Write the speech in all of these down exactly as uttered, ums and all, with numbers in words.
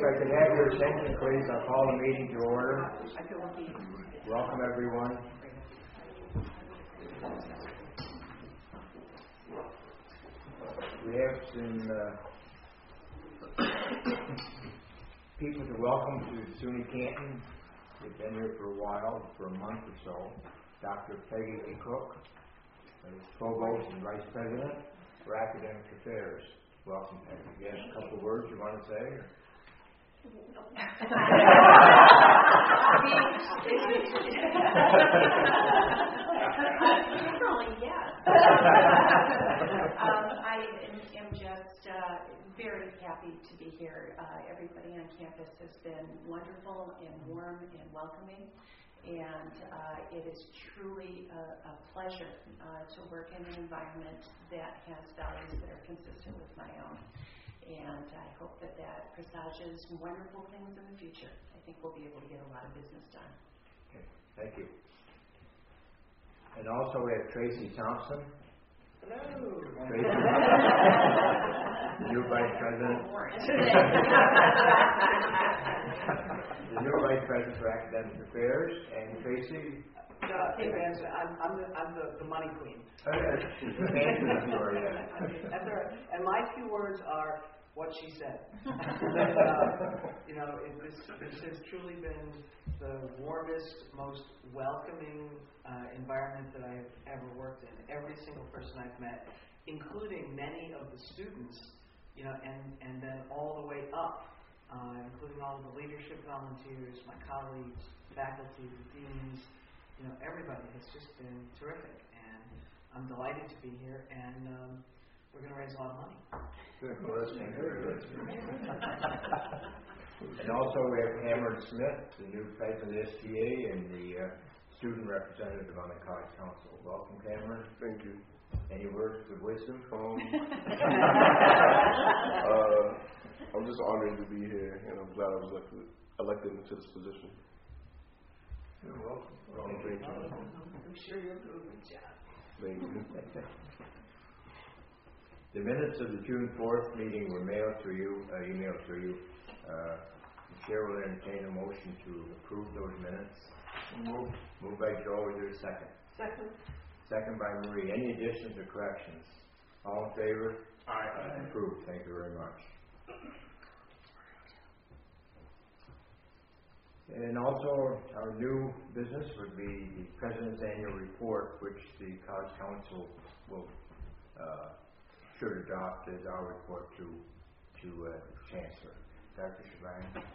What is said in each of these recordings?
I could have your attention, please, I'll call the meeting to order. Welcome, everyone. We have some uh, people to welcome to SUNY Canton. They've been here for a while, for a month or so. Doctor Peggy E. Cook, Provost and Vice President for Academic Affairs. Welcome, Peggy. You have a couple of words you want to say? Or? Generally, yes. um, I am, am just uh, very happy to be here. Uh, everybody on campus has been wonderful and warm and welcoming, and uh, it is truly a, a pleasure uh, to work in an environment that has values that are consistent with my own. And I hope that that presages wonderful things in the future. I think we'll be able to get a lot of business done. Okay, thank you. And also we have Tracy Thompson. Hello. Tracy, the new Vice President. The new Vice President for Academic Affairs. And Tracy. Uh, hey, man, I'm, I'm, the, I'm the, the money queen. Okay. Fancy story, yeah. That's all right. And my two words are what she said. uh, you know, it, this, this has truly been the warmest, most welcoming uh, environment that I've ever worked in. Every single person I've met, including many of the students, you know, and, and then all the way up, uh, including all of the leadership volunteers, my colleagues, faculty, the deans. You know, everybody has just been terrific, and I'm delighted to be here, and um, we're going to raise a lot of money. Good. Well, that's been very good. And also we have Cameron Smith, the new president of the S T A and the uh, student representative on the College Council. Welcome, Cameron. Thank you. Any words of wisdom? Um, uh, I'm just honored to be here, and I'm glad I was elected, elected into this position. You're welcome. Well, thank you. I'm sure you'll do a good job. Thank you. The minutes of the June fourth meeting were mailed to you, uh, emailed to you. Uh, the chair will entertain a motion to approve those minutes. Move. Moved by Joe. Is there a second? Second. Second by Marie. Any additions or corrections? All in favor? Aye. Approved. Thank you very much. And also, our new business would be the President's Annual Report, which the College Council will uh, should adopt as our report to to uh, Chancellor. Doctor Shabani.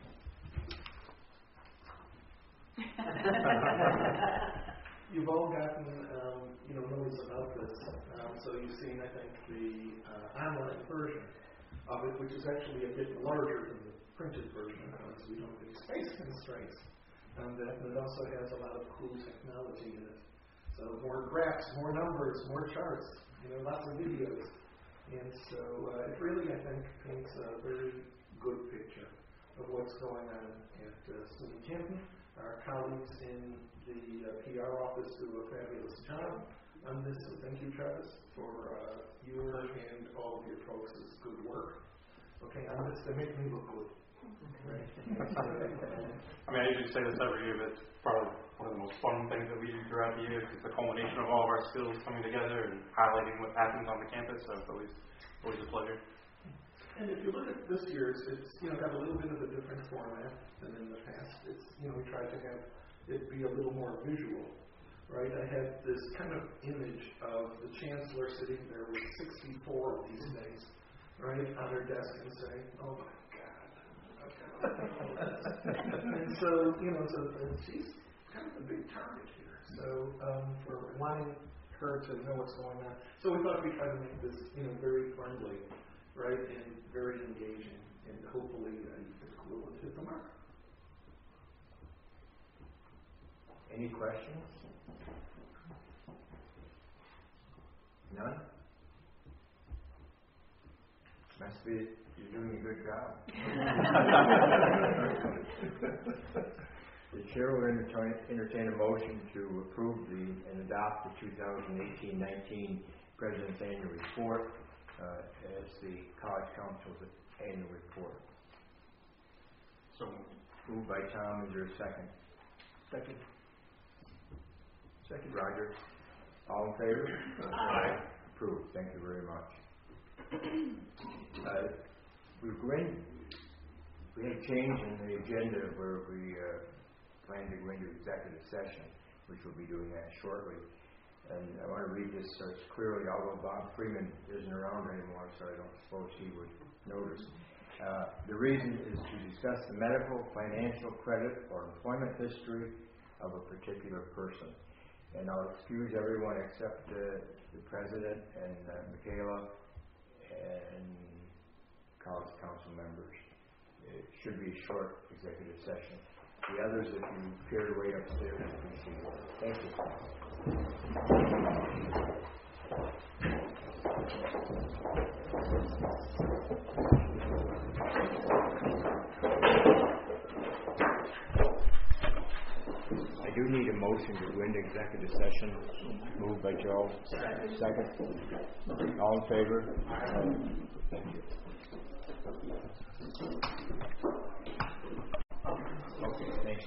You've all gotten, um, you know, notice about this. Um, so you've seen, I think, the uh, online version of it, which is actually a bit larger than the printed version because we don't have any space constraints on that, but it also has a lot of cool technology in it. So more graphs, more numbers, more charts, you know, lots of videos. And so uh, it really, I think, paints a very good picture of what's going on at uh, SUNY Canton. Our colleagues in the uh, P R office do a fabulous job on this, so thank you, Travis, for uh, your and all of your folks' good work. Okay, on this, they make me look good. Right. I mean, I usually say this every year, but it's probably one of the most fun things that we do throughout the year. It's the culmination of all of our skills coming together and highlighting what happens on the campus. So it's always, always a pleasure. And if you look at this year's, it's you know got a little bit of a different format than in the past. It's you know we tried to have it be a little more visual, right? I had this kind of image of the chancellor sitting there with sixty-four of these things, right, on her desk and saying, "Oh my God." And so, you know, so uh, she's kind of a big target here. So, um, for wanting her to know what's going on. So we thought we'd try to make this, you know, very friendly, right, and very engaging, and hopefully uh, it's cool and hit the mark. Any questions? None? Must be you're doing a good job. The chair will entertain, entertain a motion to approve the and adopt the two thousand eighteen nineteen President's Annual Report uh, as the College Council's annual report. Moved by Tom, is there a second? Second. Second, Roger. All in favor? Aye. Approved, thank you very much. Uh, we're going, we had a change in the agenda where we uh, plan to go into executive session, which we'll be doing that shortly. And I want to read this so it's clearly, although Bob Freeman isn't around anymore, so I don't suppose he would notice. Uh, the reason is to discuss the medical, financial, credit, or employment history of a particular person. And I'll excuse everyone except uh, the President and uh, Michaela and college council members. It should be a short executive session. The others, if you care to wait upstairs, please see. Thank you. I do need a motion to go into executive session. Moved by Joe. Second. All in favor? Thank you. Okay, thanks.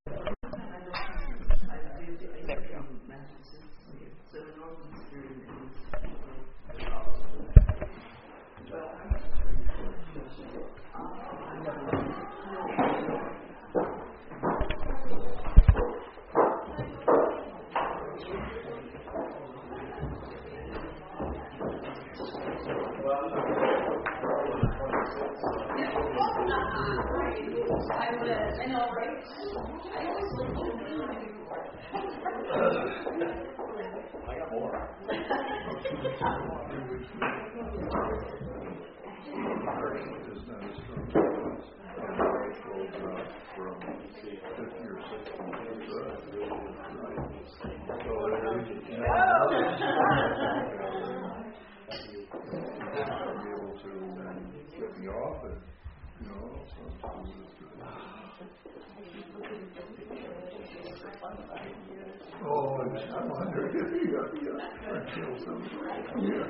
Oh, I'm wondering if you got the uh, kill something. Yeah.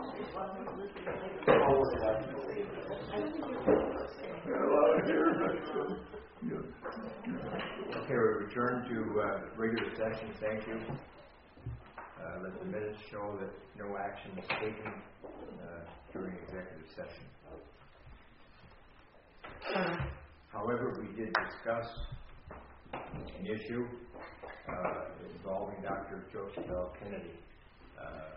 Okay, we return to uh, regular session. Thank you. Uh, let the minutes show that no action was taken uh, during executive session. However, we did discuss an issue uh, involving Doctor Joseph L. Kennedy, uh,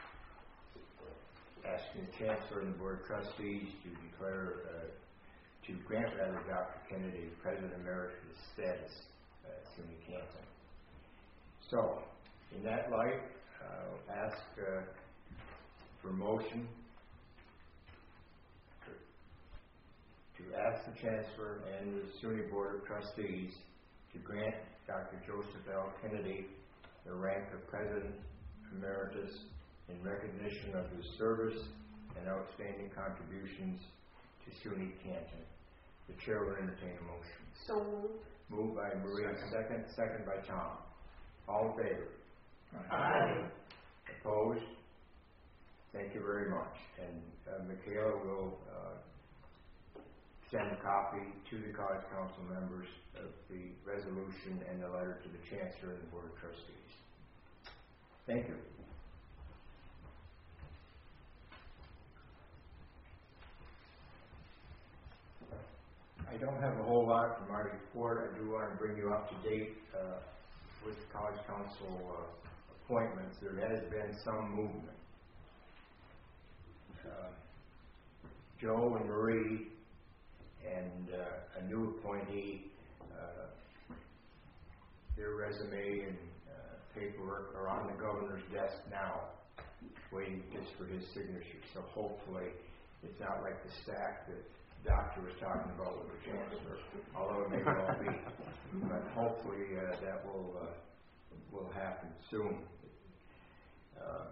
asking the Chancellor and the Board of Trustees to declare, uh, to grant rather Doctor Kennedy President Emeritus status at SUNY Canton. So, in that light, I'll ask uh, for motion to ask the Chancellor and the SUNY Board of Trustees to grant Doctor Joseph L. Kennedy the rank of President Emeritus in recognition of his service and outstanding contributions to SUNY Canton. The Chair will entertain a motion. So moved. Moved by Maria, second. Second by Tom. All in favor? Aye. Opposed? Thank you very much. And uh, Michaela will uh, send a copy to the College Council members of the resolution and the letter to the Chancellor and the Board of Trustees. Thank you. I don't have a whole lot from my report. I do want to bring you up to date uh, with College Council uh, appointments. There has been some movement. Uh, Joe and Marie and uh, a new appointee, uh, their resume and uh, paperwork are on the governor's desk now, waiting just for his signature. So hopefully it's not like the stack that the doctor was talking about with the Chancellor, although it may well be. But hopefully uh, that will uh, will happen soon. Uh,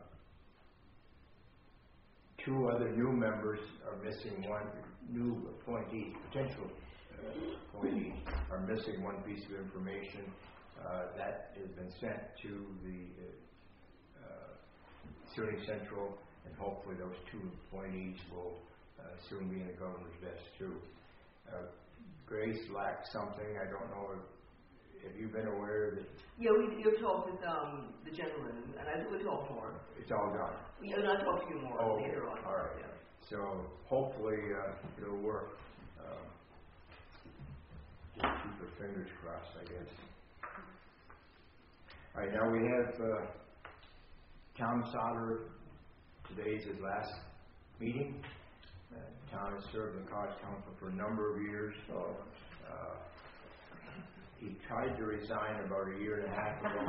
two other new members are missing. One new appointee, potential uh, appointees, are missing one piece of information uh, that has been sent to the uh, SUNY Central, and hopefully those two appointees will Uh, soon be in the governor's desk too. Uh, Grace lacked something. I don't know if, have you been aware that Yeah, we, you'll talk with um, the gentleman, and I think we'll talk more. it's all done? We, and I'll talk to you more Oh, later on. all right. Yeah. So hopefully uh, it'll work. Uh, just keep our fingers crossed, I guess. All right, now we have uh, Tom Sauter. Today's his last meeting. Uh, Tom has served in College Council for a number of years. Uh, he tried to resign about a year and a half ago.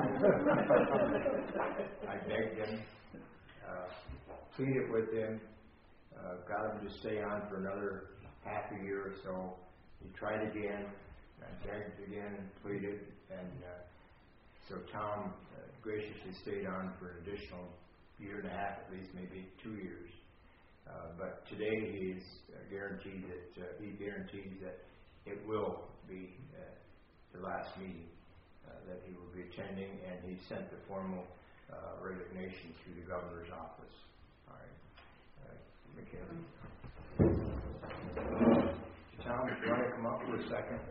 I begged him, uh, pleaded with him, uh, got him to stay on for another half a year or so. He tried again, I begged again and pleaded, and uh, so Tom uh, graciously stayed on for an additional year and a half, at least maybe two years. Uh, but today he's uh, guaranteed that uh, he guarantees that it will be uh, the last meeting uh, that he will be attending, and he sent the formal uh, resignation to the governor's office. All right, uh, McKinley. Tom, if you want to come up for a second.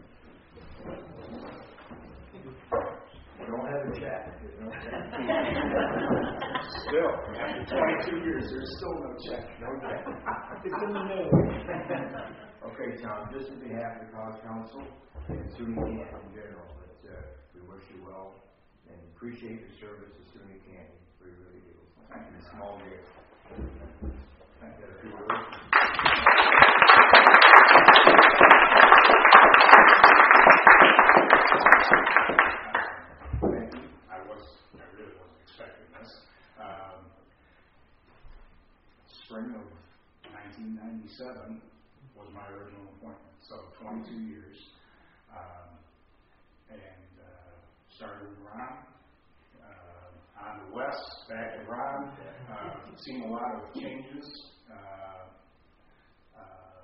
We don't have a chat. There's no chat. Still, after twenty-two years, there's still no check. No chat. It's in the mail. Okay, Tom, just on behalf of the College Council and SUNY Canton in general, that uh, we wish you well and appreciate your service to SUNY Canton. We really do. It's a small gift. Thank you. I was, I really wasn't expecting this. Um, spring of nineteen ninety-seven was my original appointment, so twenty-two years. Um, and uh, started with Ron, uh, on the west, back to Ron. Uh, seen a lot of changes. Uh, uh,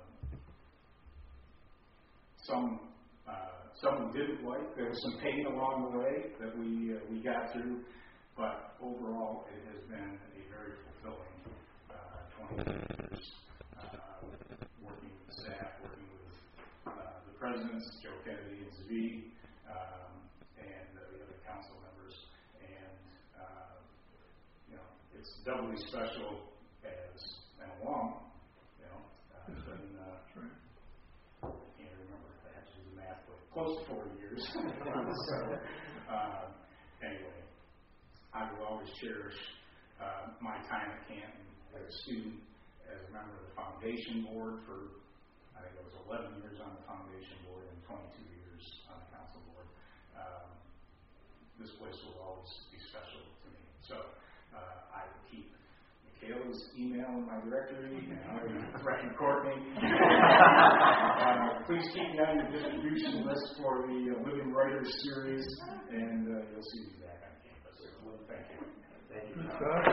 some uh, some we didn't like. There was some pain along the way that we uh, we got through, but overall it has been a very fulfilling uh, twenty years. Uh, working with the staff, working with uh, the presidents, Joe Kennedy and Zvi, um, and uh, the other council members, and uh, you know it's doubly special as an alum. You know, uh, it's been uh, I can't remember actually the math, but close to forty years. So uh, anyway, I will always cherish uh, my time at Canton as a student, as a member of the foundation board for, I think it was eleven years on the foundation board and twenty-two years on the council board. Um, this place will always be special to me. So uh, I will keep Michaela's email in my directory, and I will threaten Courtney. uh, please keep me on your distribution list for the uh, Living Writers series, and uh, you'll see me back on campus. Well, thank you. Thank you.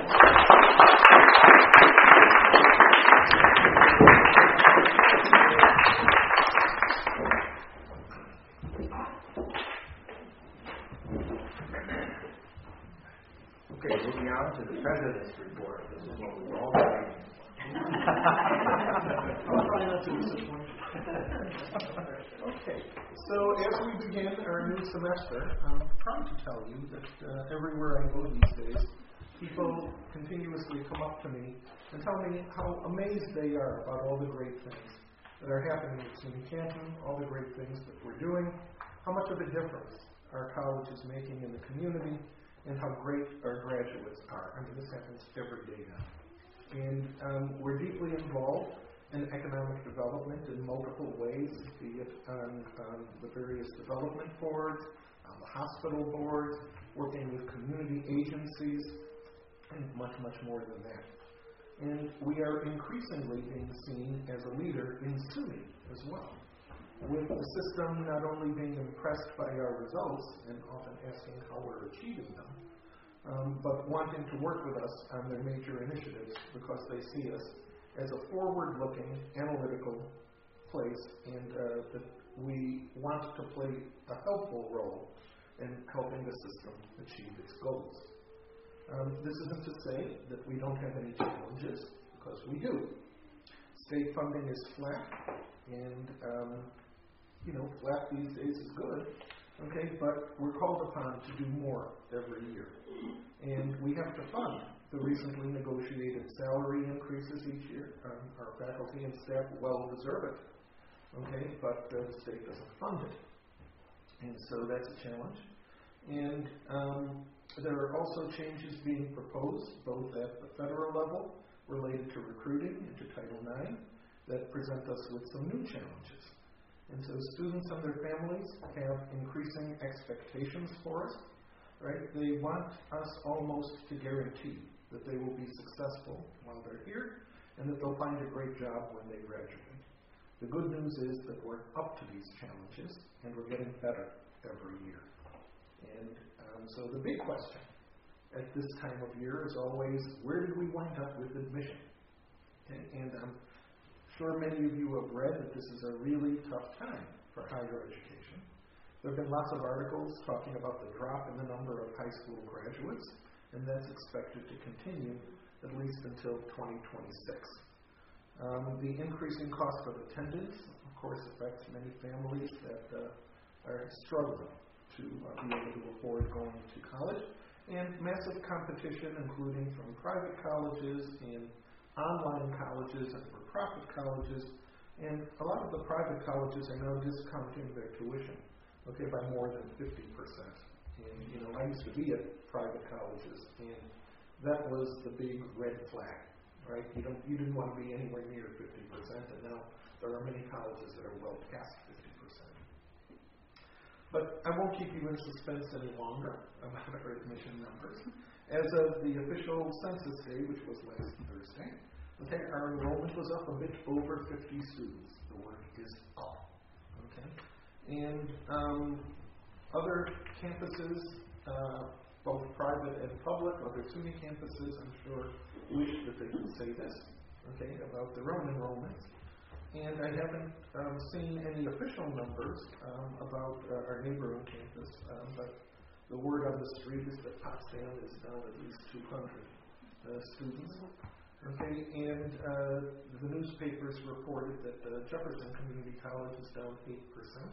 Okay, moving on to the President's report. This is what we've all done. I'll try not to disappoint you. Okay, so as we begin our new semester, I'm proud to tell you that uh, everywhere I go these days, people continuously come up to me and tell me how amazed they are about all the great things that are happening at SUNY Canton, all the great things that we're doing, how much of a difference our college is making in the community, and how great our graduates are. I mean, this happens every day now. And um, we're deeply involved in economic development in multiple ways, be it on, on the various development boards, on the hospital boards, working with community agencies, and much, much more than that. And we are increasingly being seen as a leader in SUNY as well, with the system not only being impressed by our results and often asking how we're achieving them, um, but wanting to work with us on their major initiatives because they see us as a forward-looking, analytical place, and uh, that we want to play a helpful role in helping the system achieve its goals. Um, this isn't to say that we don't have any challenges, because we do. State funding is flat, and um, you know, flat these days is good, okay, but we're called upon to do more every year. And we have to fund the recently negotiated salary increases each year. Um, our faculty and staff well deserve it, okay, but uh, the state doesn't fund it. And so that's a challenge. And um, there are also changes being proposed, both at the federal level, related to recruiting into Title nine, that present us with some new challenges. And so students and their families have increasing expectations for us, right? They want us almost to guarantee that they will be successful while they're here and that they'll find a great job when they graduate. The good news is that we're up to these challenges and we're getting better every year. And um, so the big question at this time of year is always, where did we wind up with admission? Okay? And I'm sure many of you have read that this is a really tough time for higher education. There have been lots of articles talking about the drop in the number of high school graduates, and that's expected to continue at least until twenty twenty-six. Um, the increasing cost of attendance, of course, affects many families that uh, are struggling to uh, be able to afford going to college, and massive competition, including from private colleges and online colleges and for-profit colleges, and a lot of the private colleges are now discounting their tuition, okay, by more than fifty percent. And, you know, I used to be at private colleges, and that was the big red flag, right? You don't, you didn't want to be anywhere near fifty percent, and now there are many colleges that are well past fifty percent. But I won't keep you in suspense any longer about our admission numbers. As of the official census day, which was last Thursday, okay, our enrollment was up a bit over fifty students. The word is up. Okay, and um, other campuses, uh, both private and public, other SUNY campuses, I'm sure, wish that they could say this, okay, about their own enrollments. And I haven't um, seen any official numbers um, about uh, our neighboring campus, um, but the word on the street is that Potsdam is down at least two hundred uh, students. Okay, and uh, the newspapers reported that uh, Jefferson Community College is down eight percent.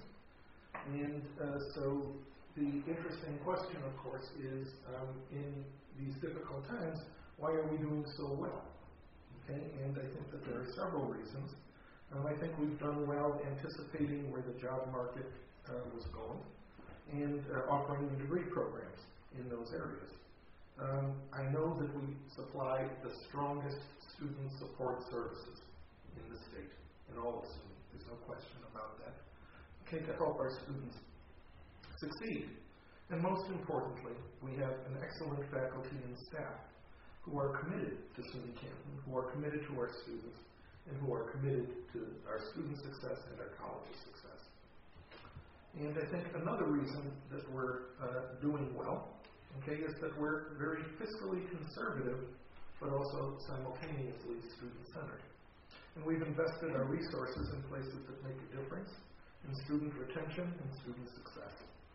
And uh, so the interesting question, of course, is um, in these difficult times, why are we doing so well? Okay, and I think that there are several reasons. Um, I think we've done well anticipating where the job market uh, was going and uh, offering the degree programs in those areas. Um, I know that we supply the strongest student support services in the state, in all of SUNY. There's no question about that. Okay, to help our students succeed. And most importantly, we have an excellent faculty and staff who are committed to SUNY Canton, who are committed to our students, and who are committed to our student success and our college's success. And I think another reason that we're uh, doing well, okay, is that we're very fiscally conservative, but also simultaneously student-centered. And we've invested our resources in places that make a difference in student retention and student success.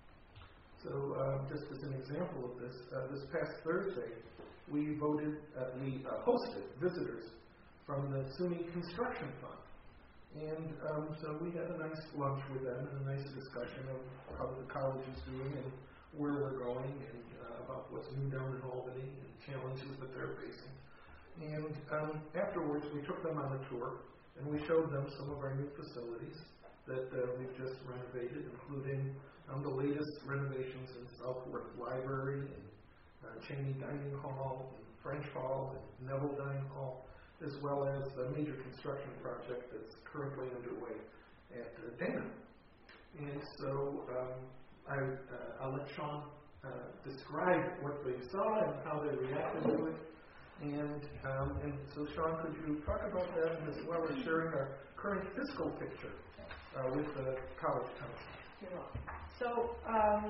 So uh, just as an example of this, uh, this past Thursday, we voted, uh, we uh, hosted visitors from the SUNY Construction Fund. And um, so we had a nice lunch with them and a nice discussion of how the college is doing and where we're going and uh, about what's new down in Albany and challenges that they're facing. And um, afterwards, we took them on a tour and we showed them some of our new facilities that uh, we've just renovated, including um, the latest renovations in Southworth Library and uh, Cheney Dining Hall, and French Hall, and Neville Dining Hall, as well as a major construction project that's currently underway at uh, Dana. And so um, I, uh, I'll let Sean uh, describe what they saw and how they reacted to it. And, um, and so, Sean, could you talk about that as well as sharing our current fiscal picture uh, with the College Council? You're welcome. So, um,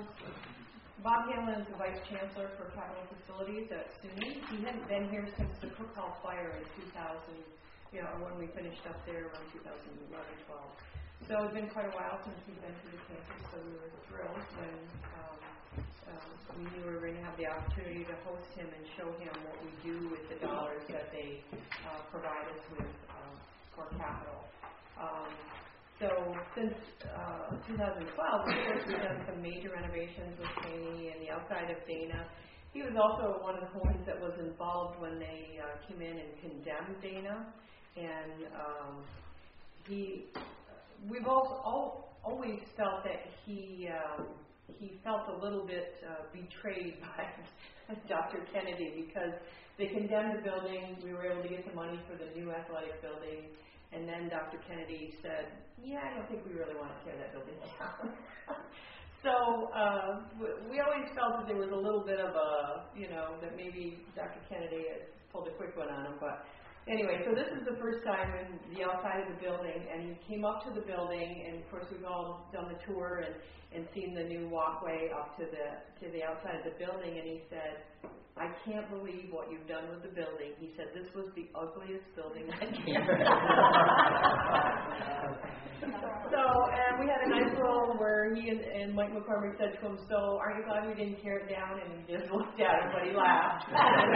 Bob Hamlin is the Vice Chancellor for Capital Facilities at SUNY. He hadn't been here since the Cook Hall fire in two thousand, you know, when we finished up there around two thousand eleven, twelve. So it's been quite a while since we've been to the campus, so we were thrilled when um, um, we knew we were going to have the opportunity to host him and show him what we do with the dollars that they uh, provide us with um, for capital. Um, So since uh, two thousand twelve, of course, we've done some major renovations with Cheney and the outside of Dana. He was also one of the ones that was involved when they uh, came in and condemned Dana. And um, he, we've also all, always felt that he um, he felt a little bit uh, betrayed by Doctor Kennedy because they condemned the building. We were able to get the money for the new athletic building. And then Doctor Kennedy said, yeah, I don't think we really want to tear that building down. So uh, we always felt that there was a little bit of a, you know, that maybe Doctor Kennedy had pulled a quick one on him. But anyway, so this is the first time in the outside of the building, and he came up to the building, and of course we've all done the tour and, and seen the new walkway up to the to the outside of the building, and he said, I can't believe what you've done with the building. He said, this was the ugliest building on campus. So, and we had a nice little where he and, and Mike McCormick said to him, so aren't you glad we didn't tear it down? And he just looked at him, but he laughed.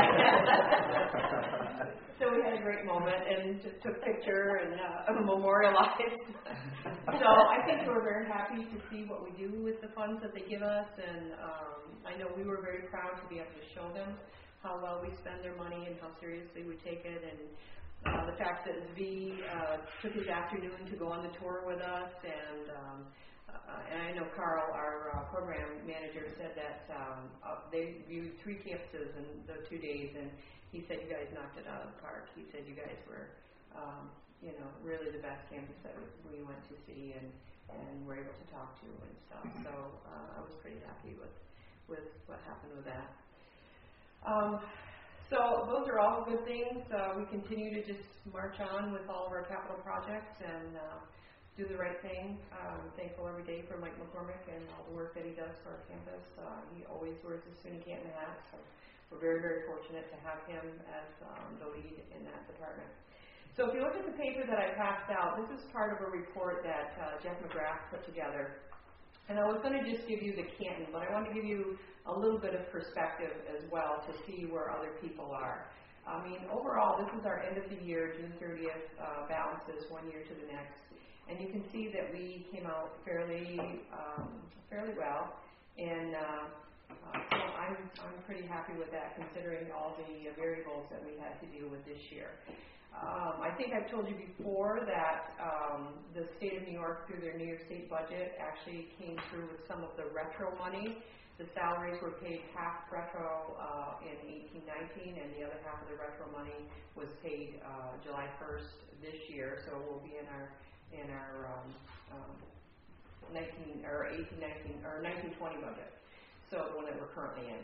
So we had a great moment and just took a picture and uh, memorialized. So I think we're very happy to see what we do with the funds that they give us, and um, I know we were very proud to be able to show them how well we spend their money and how seriously we take it, and uh, the fact that Z uh, took his afternoon to go on the tour with us, and um, uh, and I know Carl, our uh, program manager, said that um, uh, they viewed three campuses in the two days, and he said you guys knocked it out of the park. He said you guys were, um, you know, really the best campus that we went to see and, and were able to talk to and stuff. So uh, I was pretty happy with, with what happened with that. Um, so those are all good things. Uh, we continue to just march on with all of our capital projects and uh, do the right thing. I'm thankful every day for Mike McCormick and all the work that he does for our campus. Uh, he always wears his SUNY Canton hat. So we're very, very fortunate to have him as um, the lead in that department. So if you look at the paper that I passed out, this is part of a report that uh, Jeff McGrath put together. And I was going to just give you the Canton, but I want to give you a little bit of perspective as well to see where other people are. I mean, overall, this is our end of the year, June thirtieth uh, balances, one year to the next. And you can see that we came out fairly, um, fairly well. And uh, Uh, so I'm, I'm pretty happy with that, considering all the uh, variables that we had to deal with this year. Um, I think I've told you before that um, the state of New York, through their New York State budget, actually came through with some of the retro money. The salaries were paid half retro uh, in eighteen nineteen, and the other half of the retro money was paid uh, July first this year. So it will be in our in our um, um, nineteen or eighteen nineteen or nineteen twenty budget. So the one that we're currently in.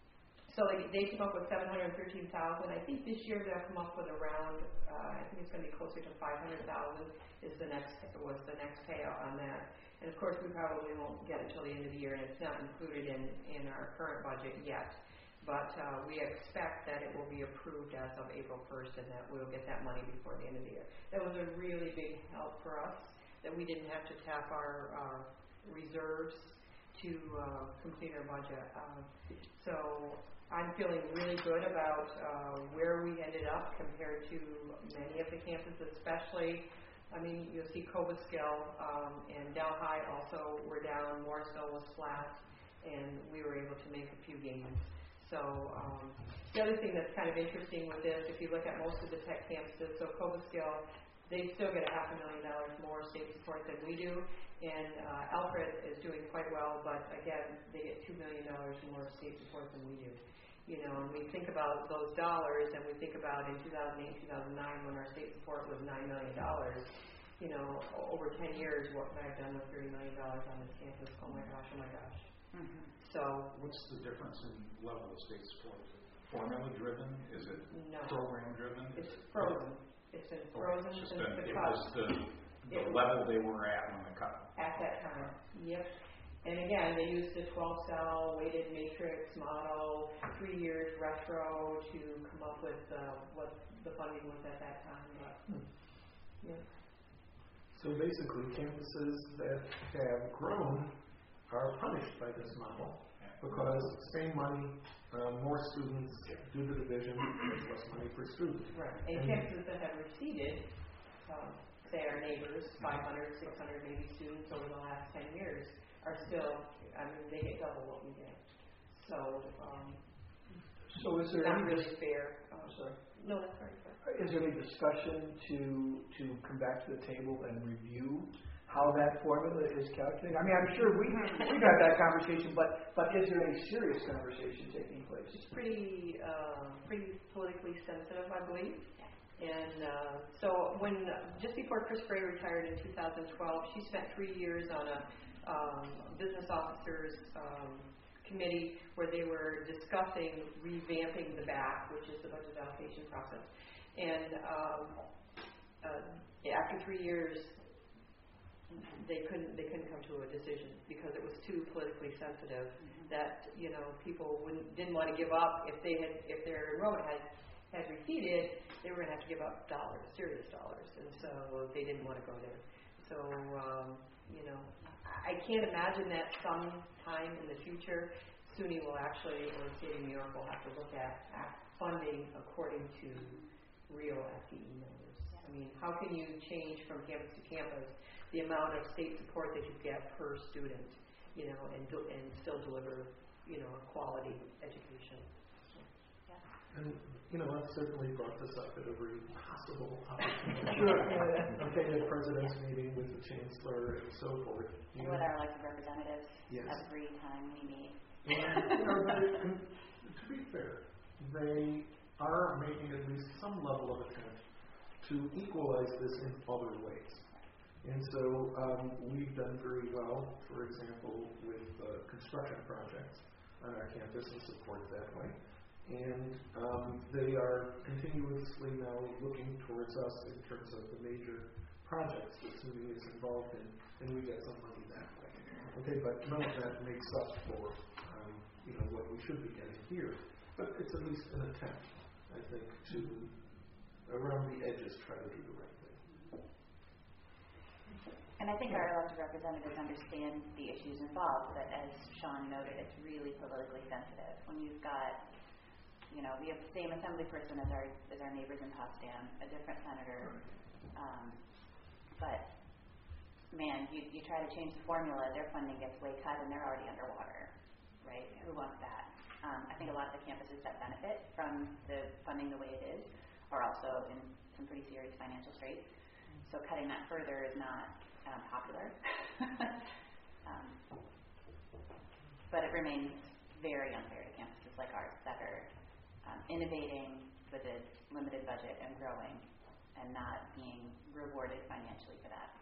So they, they came up with seven hundred thirteen thousand. I think this year they'll come up with around, uh, I think it's going to be closer to five hundred thousand is the next was the next payout on that. And of course we probably won't get it until the end of the year, and it's not included in in our current budget yet. But uh, we expect that it will be approved as of April first, and that we'll get that money before the end of the year. That was a really big help for us, that we didn't have to tap our uh, reserves to uh, complete our budget. Uh, so I'm feeling really good about uh, where we ended up compared to many of the campuses, especially, I mean, you'll see Cobleskill um, and Delhi also were down, Morrisville was flat, and we were able to make a few gains. So um, the other thing that's kind of interesting with this, if you look at most of the tech campuses, so Cobleskill, they still get a half a million dollars more state support than we do. And uh, Alfred is doing quite well, but again, they get two million dollars more state support than we do. You know, and we think about those dollars, and we think about in two thousand eight, two thousand nine, when our state support was nine million dollars. You know, over ten years, what I've done with thirty million dollars on this campus. Oh my gosh, oh my gosh. Mm-hmm. So, what's the difference in level of state support? Is it formula driven? Is it no. program driven? It's frozen. It's been frozen okay. since been, the it cut. Was the the it level they were at when the cut. At that time, yep. And again, they used a twelve cell weighted matrix model, three years retro to come up with uh, what the funding was at that time. But, hmm. yeah. So basically, campuses that have grown are punished by this model because same money, uh, more students do the division, there's less money per student. Right. And, and campuses that have receded, um, say our neighbors, five hundred, six hundred maybe students over the last ten years are still, I mean, they get double what we get. So, um, So is there not any, really fair. Um, sorry. No, that's very fair. Is there any discussion to, to come back to the table and review how that formula is calculated? I mean, I'm sure we, we've had that conversation, but, but is there any serious conversation taking place? It's pretty, uh, pretty politically sensitive, I believe. And uh, so when, just before Chris Bray retired in two thousand twelve, she spent three years on a um, business officers um, committee where they were discussing revamping the B A C, which is the budget allocation process. And um, uh, after three years, they couldn't they couldn't come to a decision because it was too politically sensitive. Mm-hmm. That you know people wouldn't didn't want to give up if they had if their enrollment had had receded, they were going to have to give up dollars, serious dollars, and so they didn't want to go there. So um, you know, I can't imagine that sometime in the future, SUNY will actually, or the state of New York will have to look at, at funding according to real F T E numbers. I mean, how can you change from campus to campus the amount of state support that you get per student, you know, and do, and still deliver, you know, a quality education? And, you know, I've certainly brought this up at every possible opportunity. Sure. I've been at president's meeting with the chancellor and so forth. And with our elected representatives Yes. every time we meet. And, you know, they, and to be fair, they are making at least some level of attempt to equalize this in other ways. And so um, we've done very well, for example, with uh, construction projects on our campus and support that way. And um, they are continuously now looking towards us in terms of the major projects that SUNY is involved in, and we get some money that way. Okay, but none of that makes up for um, you know what we should be getting here. But it's at least an attempt, I think, to around the edges try to do the right thing. And I think our elected representatives understand the issues involved, but as Sean noted, it's really politically sensitive. When you've got, you know, we have the same assembly person as our as our neighbors in Potsdam, a different senator, um, but man, you, you try to change the formula, their funding gets way cut and they're already underwater, right? Who wants that? Um, I think a lot of the campuses that benefit from the funding the way it is are also in some pretty serious financial straits. So cutting that further is not um, popular. um, but it remains very unfair to campuses like ours that are um, innovating with a limited budget and growing and not being rewarded financially for that.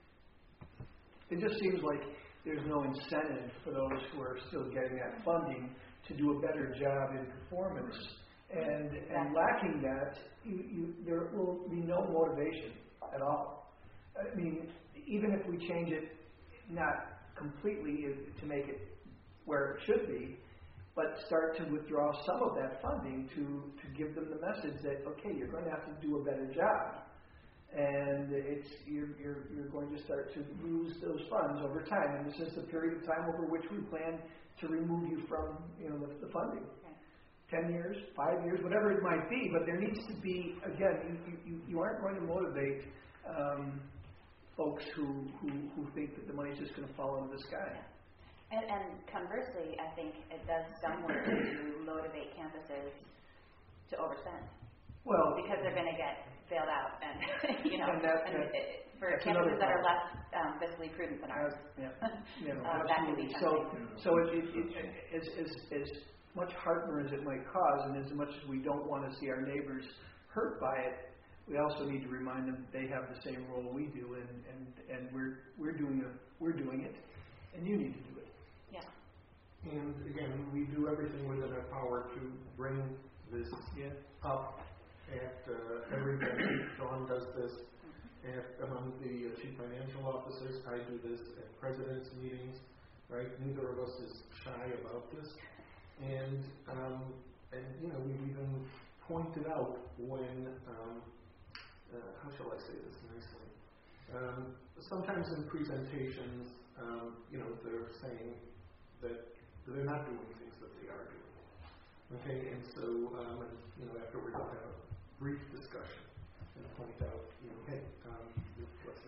It just seems like there's no incentive for those who are still getting that funding to do a better job in performance. And, and lacking that, you, you, there will be no motivation at all. I mean, even if we change it, not completely to make it where it should be, but start to withdraw some of that funding to, to give them the message that, okay, you're going to have to do a better job. And it's you're, you're, you're going to start to lose those funds over time. And this is the period of time over which we plan to remove you from, you know, the, the funding. Okay. Ten years, five years, whatever it might be. But there needs to be, again, you, you, you aren't going to motivate um, folks who, who, who think that the money's just going to fall out of the sky. Yeah. And, and conversely, I think it does somewhat to motivate campuses to overspend. Well, because they're going to get bailed out, and you know, and that, and that, it, for campuses that are less um, fiscally prudent than ours, uh, yeah, you know, uh, that can be something. So, so it, it, it, as, as, as much heartburn as it might cause, and as much as we don't want to see our neighbors hurt by it, we also need to remind them that they have the same role we do, and, and, and we're we're doing a, we're doing it, and you need to do it. Yeah. And again, we do everything within our power to bring this yeah. up at uh, every meeting. Sean does this at, among the uh, chief financial officers. I do this at president's meetings, right? Neither of us is shy about this. And, um, and you know, we've even pointed out when, um, uh, how shall I say this nicely? Um, sometimes in presentations, um, you know, they're saying that they're not doing things that they are doing. Okay, and so, um, and, you know, afterwards I'll have a brief discussion and point out, you know, hey, um,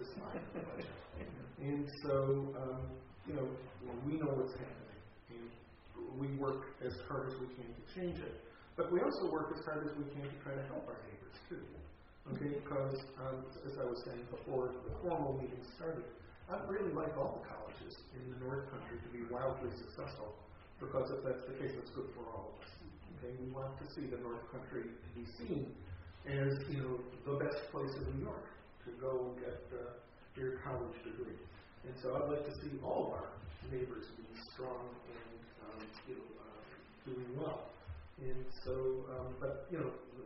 this line of the budget. And so, um, you know, we know what's happening. And we work as hard as we can to change it. But we also work as hard as we can to try to help our neighbors, too. Okay, because, um, as I was saying before the formal meeting started, I'd really like all the colleges in the North Country to be wildly successful, because if that's the case, it's good for all of us. Okay, we want to see the North Country to be seen as, you know, the best place in New York to go and get uh, your college degree. And so I'd like to see all of our neighbors be strong and, um, you know, uh, doing well. And so, um, but, you know,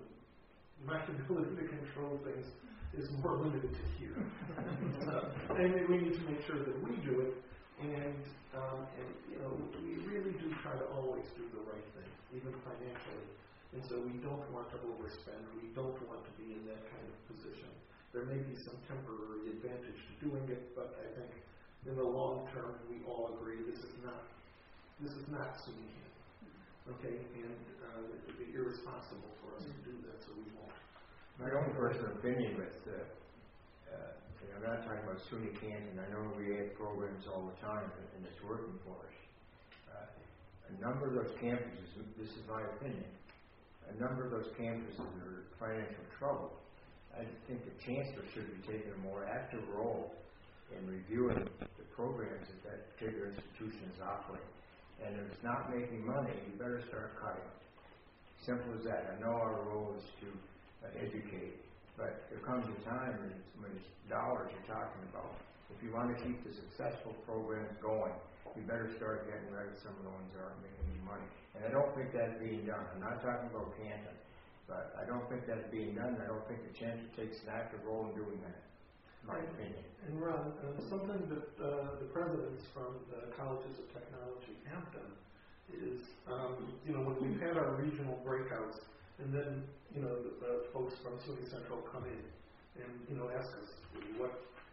my ability to control things is more limited to here. So, and we need to make sure that we do it. And, um, and, you know, we really do try to always do the right thing, even financially. And so we don't want to overspend. We don't want to be in that kind of position. There may be some temporary advantage to doing it, but I think in the long term, we all agree this is not, this is not SUNY Canton. Okay, and uh, it would be irresponsible for us to do that, so we won't. My own personal opinion with, uh, uh, I'm not talking about SUNY Canton. I know we have programs all the time, and, and it's working for us. Uh, a number of those campuses, this is my opinion, a number of those campuses are in financial trouble. I think the chancellor should be taking a more active role in reviewing the programs that that particular institution is offering. And if it's not making money, you better start cutting. Simple as that. I know our role is to uh, educate, but there comes a time when it's, when it's dollars you're talking about. If you want to keep the successful programs going, you better start getting rid of some of the ones that aren't making any money. And I don't think that's being done. I'm not talking about Canton, but I don't think that's being done. I don't think the chancellor takes an active role in doing that. My opinion. And Ron, uh, something that uh, the presidents from the colleges of technology have done is, um, you know, when we've had our regional breakouts, and then, you know, the, the folks from SUNY Central come in and, you know, ask us, what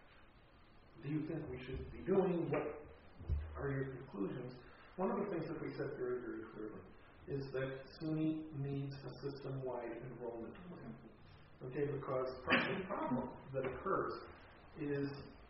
do you think we should be doing? What are your conclusions? One of the things that we said very, very clearly is that SUNY needs a system-wide enrollment plan. Okay, because part of the problem that occurs is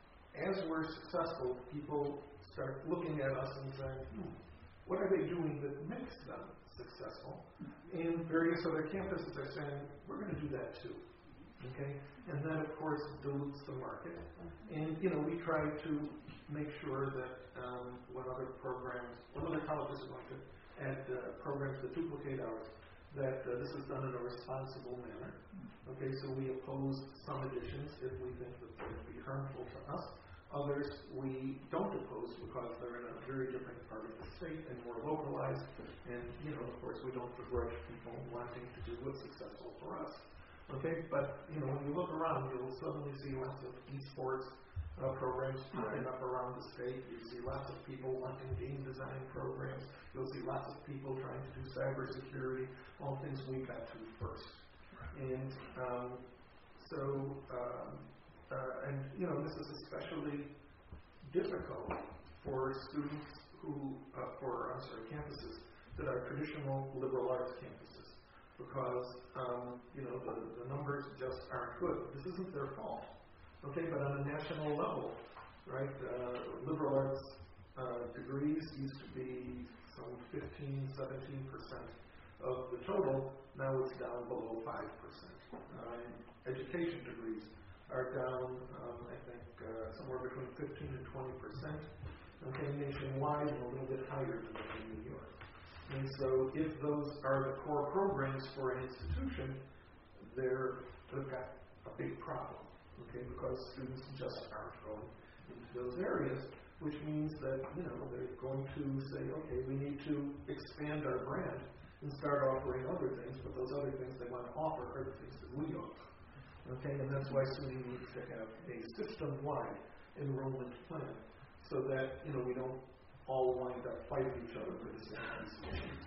as we're successful, people start looking at us and saying, hmm, what are they doing that makes them successful? And various other campuses are saying, we're going to do that too. Okay? And that, of course, dilutes the market. And, you know, we try to make sure that um, when other programs, when other colleges are going to add uh, programs that duplicate ours, that uh, this is done in a responsible manner. Okay, so we oppose some additions if we think that they would be harmful to us. Others we don't oppose because they're in a very different part of the state and more localized. And, you know, of course, we don't begrudge people wanting to do what's successful for us. Okay, but, you know, when you look around, you'll suddenly see lots of esports uh, programs popping up around the state. You see lots of people wanting game design programs. You'll see lots of people trying to do cybersecurity, all things we got to first. And um, so, um, uh, and, you know, this is especially difficult for students who, uh, for, I'm sorry, campuses that are traditional liberal arts campuses because, um, you know, the, the numbers just aren't good. This isn't their fault. Okay, but on a national level, right, uh, liberal arts uh, degrees used to be some fifteen, seventeen percent of the total. Now it's down below five percent. Um, education degrees are down, um, I think, uh, somewhere between fifteen and twenty percent. Okay, nationwide and a little bit higher than in New York. And so if those are the core programs for an institution, they're, they've got a big problem. Okay, because students just aren't going into those areas, which means that, you know, they're going to say, okay, we need to expand our brand and start offering other things, but those other things they want to offer are the things that we offer. Okay, and that's why SUNY needs to have a system-wide enrollment plan so that, you know, we don't all wind up fighting each other for the same institutions.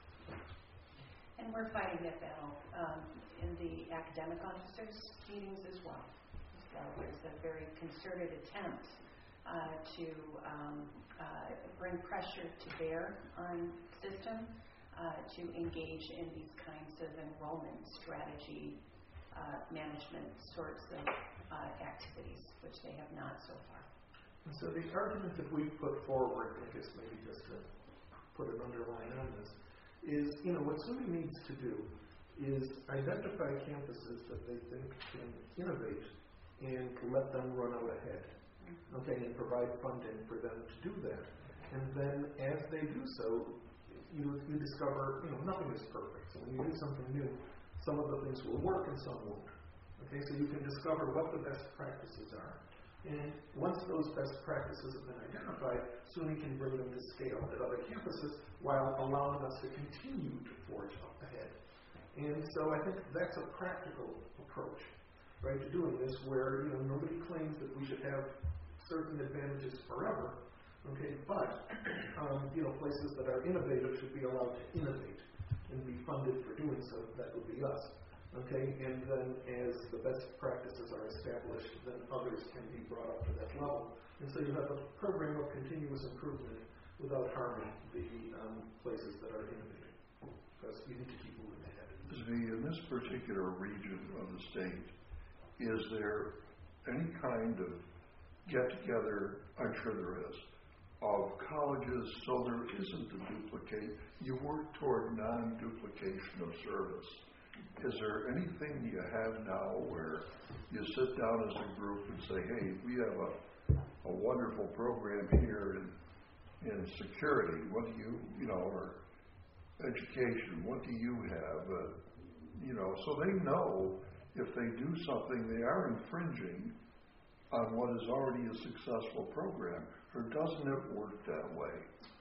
And we're fighting that battle um, in the academic officers' meetings as well. So there's a very concerted attempt uh, to um, uh, bring pressure to bear on system uh, to engage in these kinds of enrollment strategy uh, management sorts of uh, activities, which they have not so far. And so the argument that we put forward, I guess maybe just to put an underline on this, is, you know, what SUNY needs to do is identify campuses that they think can innovate and let them run out ahead, okay, and provide funding for them to do that. And then as they do so, you, you discover, you know, nothing is perfect. So when you do something new, some of the things will work and some won't. Okay, so you can discover what the best practices are. And once those best practices have been identified, SUNY can bring them to scale at other campuses while allowing us to continue to forge up ahead. And so I think that's a practical approach, right, to doing this, where, you know, nobody claims that we should have certain advantages forever, okay, but, um, you know, places that are innovative should be allowed to innovate and be funded for doing so. That would be us. Okay, and then as the best practices are established, then others can be brought up to that level. And so you have a program of continuous improvement without harming the um, places that are innovating, because you need to keep moving ahead. In this particular region of the state, is there any kind of get-together, I'm sure there is, of colleges so there isn't a duplicate, you work toward non-duplication of service? Is there anything you have now where you sit down as a group and say, hey, we have a, a wonderful program here in, in security, what do you, you know, or education, what do you have? Uh, you know, so they know if they do something, they are infringing on what is already a successful program, or doesn't it work that way?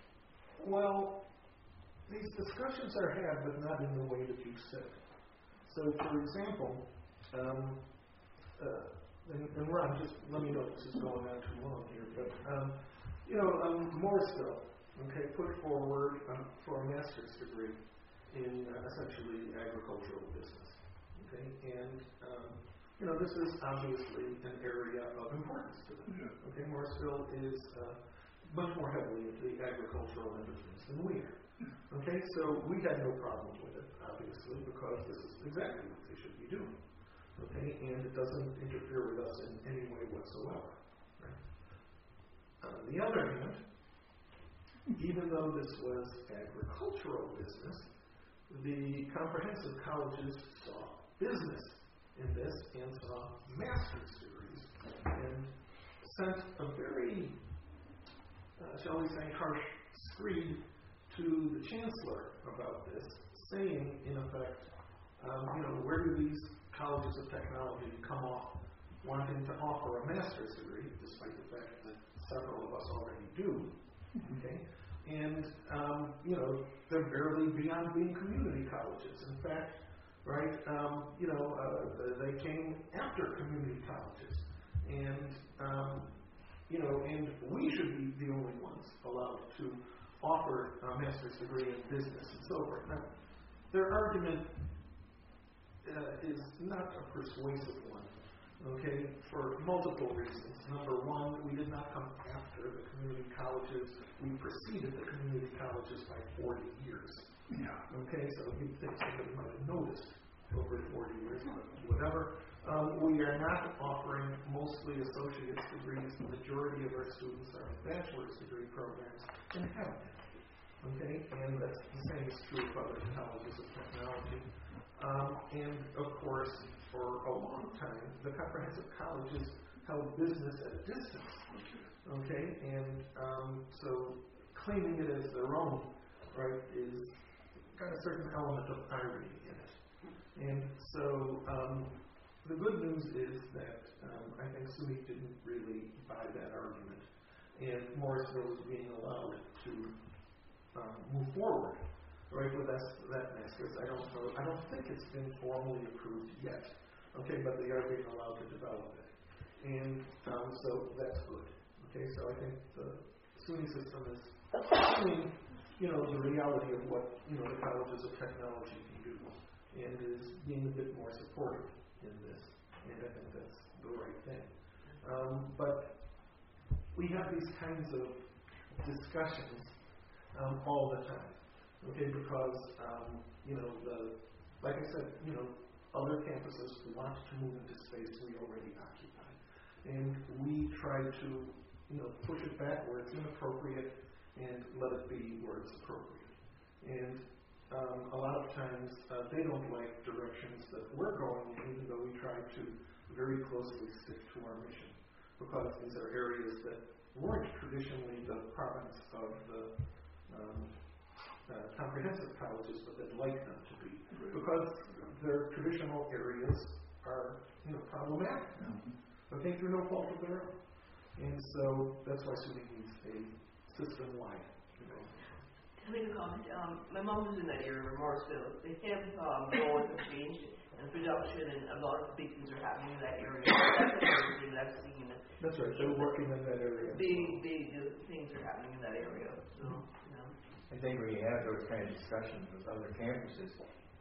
Well, these discussions are had, but not in the way that you said. So, for example, um, uh, and, and Ron, just let me know if this is going on too long here, but, um, you know, um, Morrisville, okay, put forward um, for a master's degree in uh, essentially agricultural business, okay, and, um, you know, this is obviously an area of importance to them, okay. Morrisville is uh, much more heavily into the agricultural industries than we are. Okay, so we had no problem with it, obviously, because this is exactly what they should be doing. Okay, and it doesn't interfere with us in any way whatsoever. Right? On the other hand, even though this was agricultural business, the comprehensive colleges saw business in this and saw master's degrees and sent a very, uh, shall we say, harsh screed to the chancellor about this, saying, in effect, um, you know, where do these colleges of technology come off wanting to offer a master's degree, despite the fact that several of us already do, okay? And, um, you know, they're barely beyond being community colleges. In fact, right, um, you know, uh, they came after community colleges. And, um, you know, and we should be the only ones allowed to offer a master's degree in business and so forth. Now, their argument uh, is not a persuasive one, okay, for multiple reasons. Number one, we did not come after the community colleges. We preceded the community colleges by forty years. Yeah. Okay, so you'd think somebody might have noticed over forty years, but whatever. Um, we are not offering mostly associate's degrees. The majority of our students are in bachelor's degree programs and have been. Okay, and that's the same is true of other colleges of technology. Um, and of course, for a long time, the comprehensive colleges held business at a distance. Okay, and um, so claiming it as their own, right, is got a certain element of irony in it. And so um, the good news is that um, I think SUNY didn't really buy that argument, and Morrisville is being allowed to um, move forward, right, with that, that master's. I don't know. I don't think it's been formally approved yet. Okay, but they are being allowed to develop it, and um, so that's good. Okay, so I think the SUNY system is seeing, you know, the reality of what, you know, the colleges of technology can do, and is being a bit more supportive in this, and I think that's the right thing. Um, but we have these kinds of discussions um, all the time, okay, because, um, you know, the, like I said, you know, other campuses want to move into space we already occupy. And we try to, you know, push it back where it's inappropriate and let it be where it's appropriate. And um, a lot of times uh, they don't like directions that we're going in, even though we try to very closely stick to our mission, because these are areas that weren't traditionally the province of the um, uh, comprehensive colleges, but they'd like them to be, because their traditional areas are, you know, problematic now. Okay, through no fault of their own. And so that's why SUNY needs a system-wide, you know. I'll make a comment. Um, my mom was in that area, Morrisville. They have um, laws have changed and production, and a lot of big things are happening in that area. That's the thing that I've seen. That's right. They're working in that area. Big, big things are happening in that area. So, you know. I think when you have those kind of discussions with other campuses,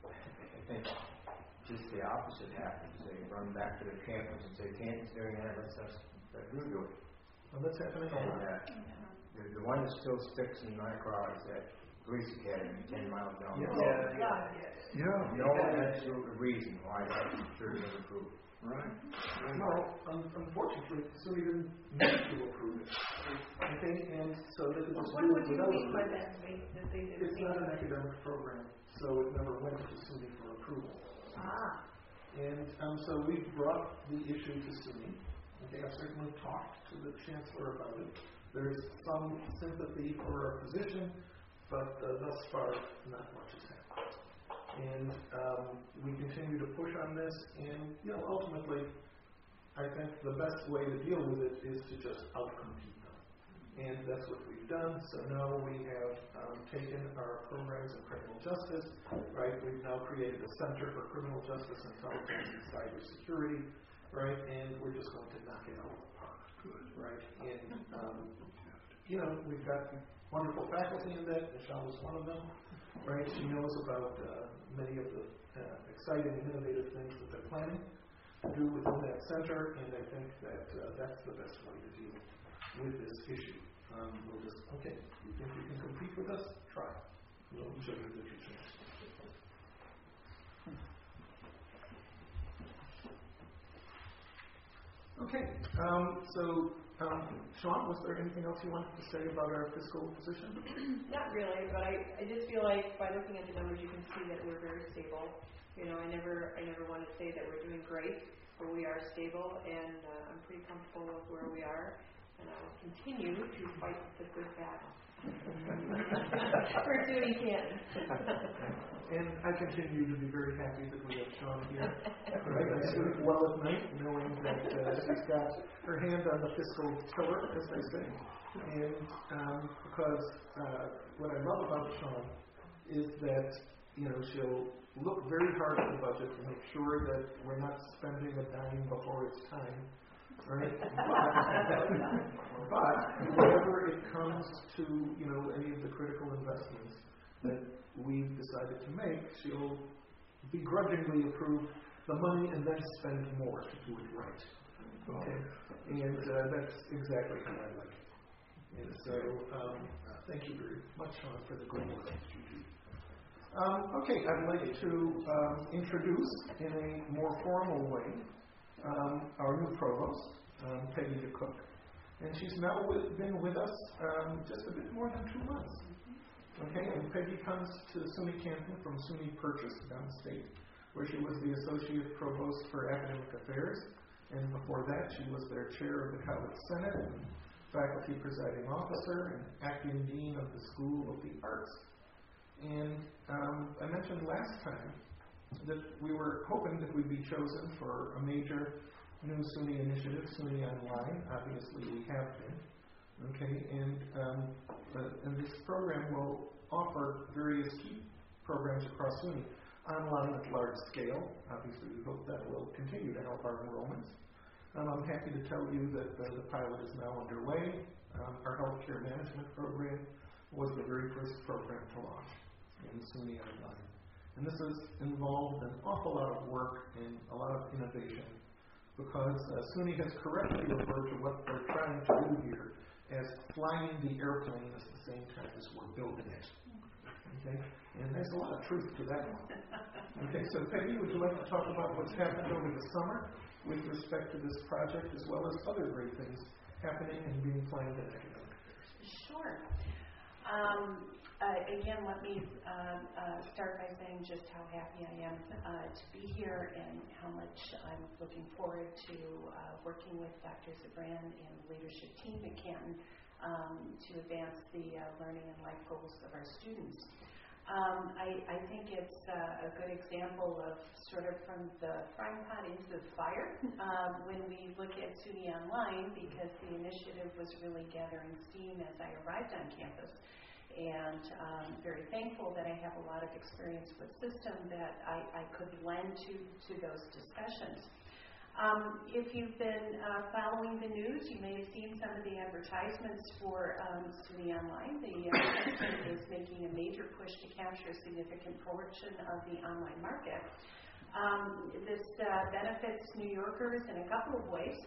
I think just the opposite happens. They run back to their campus and say, Canton's doing that, let's us let you do it. Well, that's happening a lot. Uh, the, the one that still sticks in my craw is that police academy ten miles down the Yeah. road. Yeah. Yeah. No absolute reason why that sure doesn't approve. Right. Well, un- unfortunately, SUNY didn't need to approve it. Okay, and so they could just What do would it you without mean by approval. that? They, that they didn't It's need not to- an academic program, so it never went to SUNY for approval. Ah. And um, so we brought the issue to SUNY. Okay, I've certainly talked to the chancellor about it. There's some sympathy for our position, but uh, thus far, not much has happened. And um, we continue to push on this, and you know, ultimately, I think the best way to deal with it is to just outcompete them. And that's what we've done. So now we have um, taken our programs in criminal justice, right? We've now created a Center for Criminal Justice Intelligence and Cybersecurity, right? And we're just going to knock it out of the park, right? And um, you know, we've got wonderful faculty in that. Michelle was one of them, right? She knows about uh, many of the uh, exciting and innovative things that they're planning to do within that center, and I think that uh, that's the best way to deal with this issue. Um, we'll just, okay, you think you can compete with us? Try. We'll show you that you can. Okay, um, so um, Sean, was there anything else you wanted to say about our fiscal position? Not really, but I, I just feel like by looking at the numbers, you can see that we're very stable. You know, I never, I never want to say that we're doing great, but we are stable, and uh, I'm pretty comfortable with where we are, and I will continue to fight the good battle for SUNY Canton. And I continue to be very happy that we have Sean here. Right? I sleep well at night knowing that uh, she's got her hand on the fiscal tiller, as they say. And um, because uh, what I love about Sean is that, you know, she'll look very hard at the budget to make sure that we're not spending a dime before it's time. Right? But whenever it comes to, you know, any of the critical investments that we've decided to make, she'll begrudgingly approve the money and then spend more to do it right. Okay? And uh, that's exactly how I like it. And so, um, uh, thank you very much, Sean, for the good work that you do. Um, okay, I'd like to um, introduce in a more formal way um, our new provost, um, Peggy DeCook. And she's now with, been with us um, just a bit more than two months. Okay, and Peggy comes to SUNY Canton from SUNY Purchase downstate, where she was the Associate Provost for Academic Affairs. And before that, she was their Chair of the College Senate, and Faculty Presiding Officer, and Acting Dean of the School of the Arts. And um, I mentioned last time that we were hoping that we'd be chosen for a major new SUNY initiative, SUNY Online. Obviously, we have been. Okay, and, um, uh, and this program will offer various key programs across SUNY online at large scale. Obviously, we hope that will continue to help our enrollments. Um, I'm happy to tell you that uh, the pilot is now underway. Um, our healthcare management program was the very first program to launch in SUNY Online. And this has involved an awful lot of work and a lot of innovation, because uh, SUNY has correctly referred to what they're trying to do here as flying the airplane at the same time as we're building it. Okay, and there's a lot of truth to that one. Okay, so Peggy, would you like to talk about what's happened over the summer with respect to this project, as well as other great things happening and being planned in academic affairs? Sure. Um, uh, again, let me uh, uh, start by saying just how happy I am uh, to be here and how much I'm looking forward to uh, working with Doctor Zabran and the leadership team at Canton um, to advance the uh, learning and life goals of our students. Um, I, I think it's uh, a good example of sort of from the frying pan into the fire um, when we look at SUNY Online, because the initiative was really gathering steam as I arrived on campus. And um, very thankful that I have a lot of experience with system that I, I could lend to, to those discussions. Um, if you've been uh, following the news, you may have seen some of the advertisements for um, SUNY Online. The uh, president is making a major push to capture a significant portion of the online market. Um, this uh, benefits New Yorkers in a couple of ways.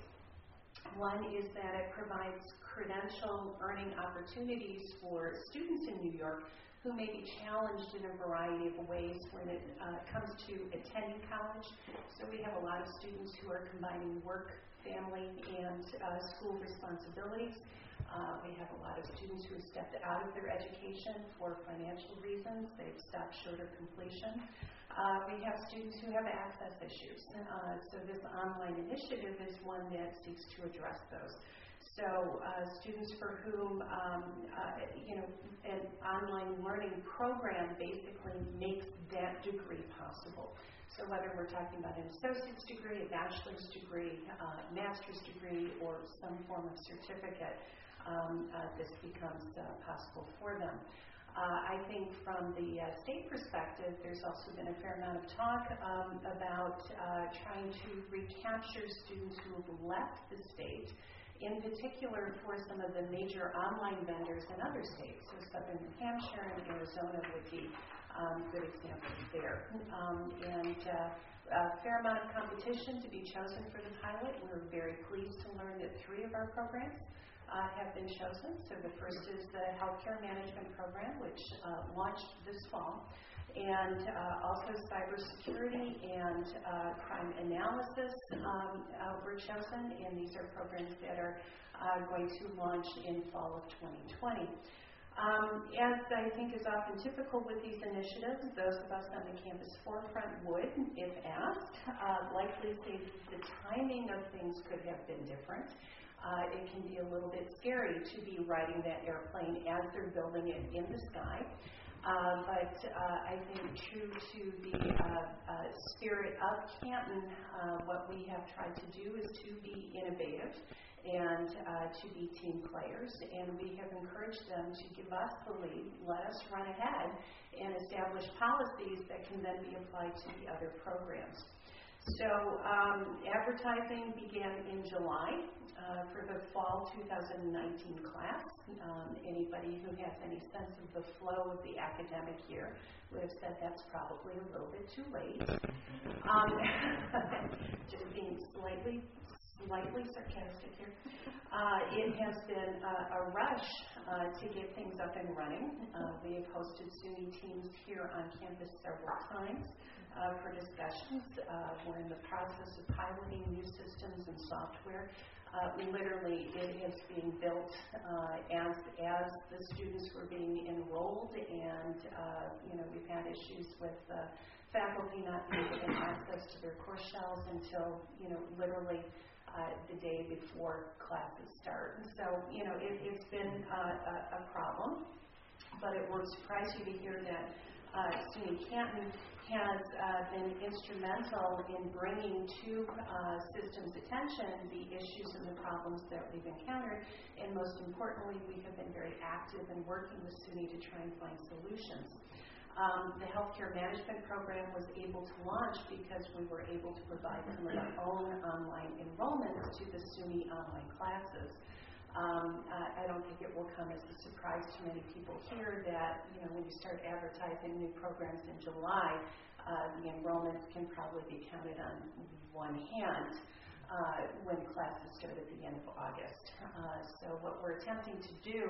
One is that it provides credential earning opportunities for students in New York who may be challenged in a variety of ways when it uh, comes to attending college. So we have a lot of students who are combining work, family, and uh, school responsibilities. Uh, we have a lot of students who have stepped out of their education for financial reasons. They've stopped short of completion. Uh, we have students who have access issues. Uh, so this online initiative is one that seeks to address those. So uh, students for whom um, uh, you know an online learning program basically makes that degree possible. So whether we're talking about an associate's degree, a bachelor's degree, uh, master's degree, or some form of certificate, um, uh, this becomes uh, possible for them. Uh, I think from the uh, state perspective, there's also been a fair amount of talk um, about uh, trying to recapture students who have left the state, in particular for some of the major online vendors in other states. So Southern New Hampshire and Arizona would be um, good examples there. Um, and uh, a fair amount of competition to be chosen for the pilot. We're very pleased to learn that three of our programs Uh, have been chosen. So the first is the Healthcare Management Program, which uh, launched this fall, and uh, also cybersecurity and uh, crime analysis um, uh, were chosen, and these are programs that are uh, going to launch in fall of twenty twenty. Um, as I think is often typical with these initiatives, those of us on the campus forefront would, if asked, uh, likely say the timing of things could have been different. Uh, it can be a little bit scary to be riding that airplane as they're building it in the sky. Uh, but uh, I think true to the uh, uh, spirit of Canton, uh, what we have tried to do is to be innovative and uh, to be team players. And we have encouraged them to give us the lead, let us run ahead, and establish policies that can then be applied to the other programs. So um, advertising began in July uh, for the fall two thousand nineteen class. Um, anybody who has any sense of the flow of the academic year would have said that's probably a little bit too late. Um, just being slightly, slightly sarcastic here. Uh, it has been uh, a rush uh, to get things up and running. Uh, we have hosted SUNY teams here on campus several times. Uh, for discussions. Uh, we're in the process of piloting new systems and software. Uh, literally, it is being built uh, as as the students were being enrolled, and uh, you know we've had issues with uh, faculty not being given access to their course shells until you know literally uh, the day before classes start. And so you know it, it's been uh, a, a problem, but it won't surprise you to hear that uh, SUNY Canton has uh, been instrumental in bringing to uh, systems attention the issues and the problems that we've encountered, and most importantly, we have been very active in working with SUNY to try and find solutions. Um, the healthcare management program was able to launch because we were able to provide some of our own online enrollments to the SUNY online classes. Um, uh, I don't think it will come as a surprise to many people here that, you know, when you start advertising new programs in July, uh, the enrollments can probably be counted on one hand. uh, when classes start at the end of August. Uh, so what we're attempting to do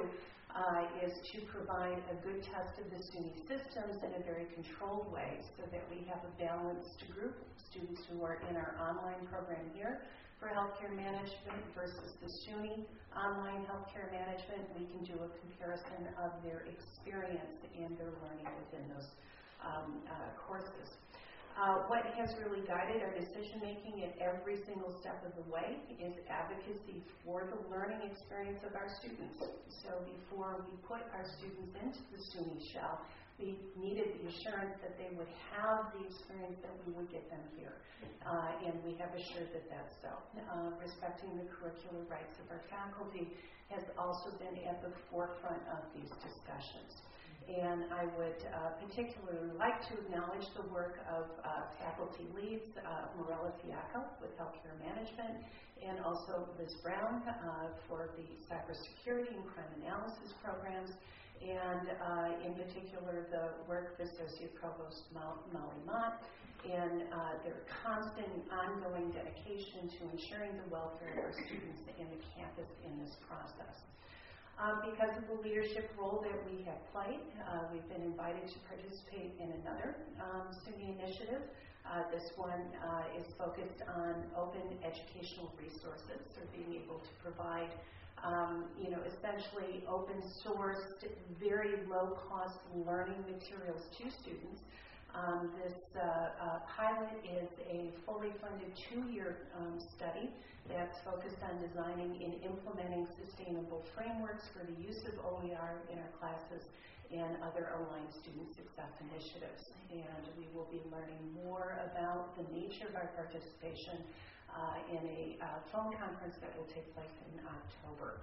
uh, is to provide a good test of the SUNY systems in a very controlled way so that we have a balanced group of students who are in our online program here for healthcare management versus the SUNY online healthcare management. We can do a comparison of their experience and their learning within those um, uh, courses. Uh, what has really guided our decision-making at every single step of the way is advocacy for the learning experience of our students. So before we put our students into the SUNY shell, we needed the assurance that they would have the experience that we would get them here. Uh, and we have assured that that's so. Uh, respecting the curricular rights of our faculty has also been at the forefront of these discussions. And I would uh, particularly like to acknowledge the work of uh, faculty leads, uh, Morella Fiacco with healthcare management, and also Liz Brown uh, for the cybersecurity and crime analysis programs, and uh, in particular the work of Associate Provost Molly Mott, and uh, their constant ongoing dedication to ensuring the welfare of our students and the campus in this process. Um, because of the leadership role that we have played, uh, we've been invited to participate in another um, SUNY initiative. Uh, this one uh, is focused on open educational resources, or being able to provide, um, you know, essentially open sourced, very low cost learning materials to students. Um, this uh, uh, pilot is a fully funded two-year um, study that's focused on designing and implementing sustainable frameworks for the use of O E R in our classes and other aligned student success initiatives. And we will be learning more about the nature of our participation uh, in a uh, phone conference that will take place in October.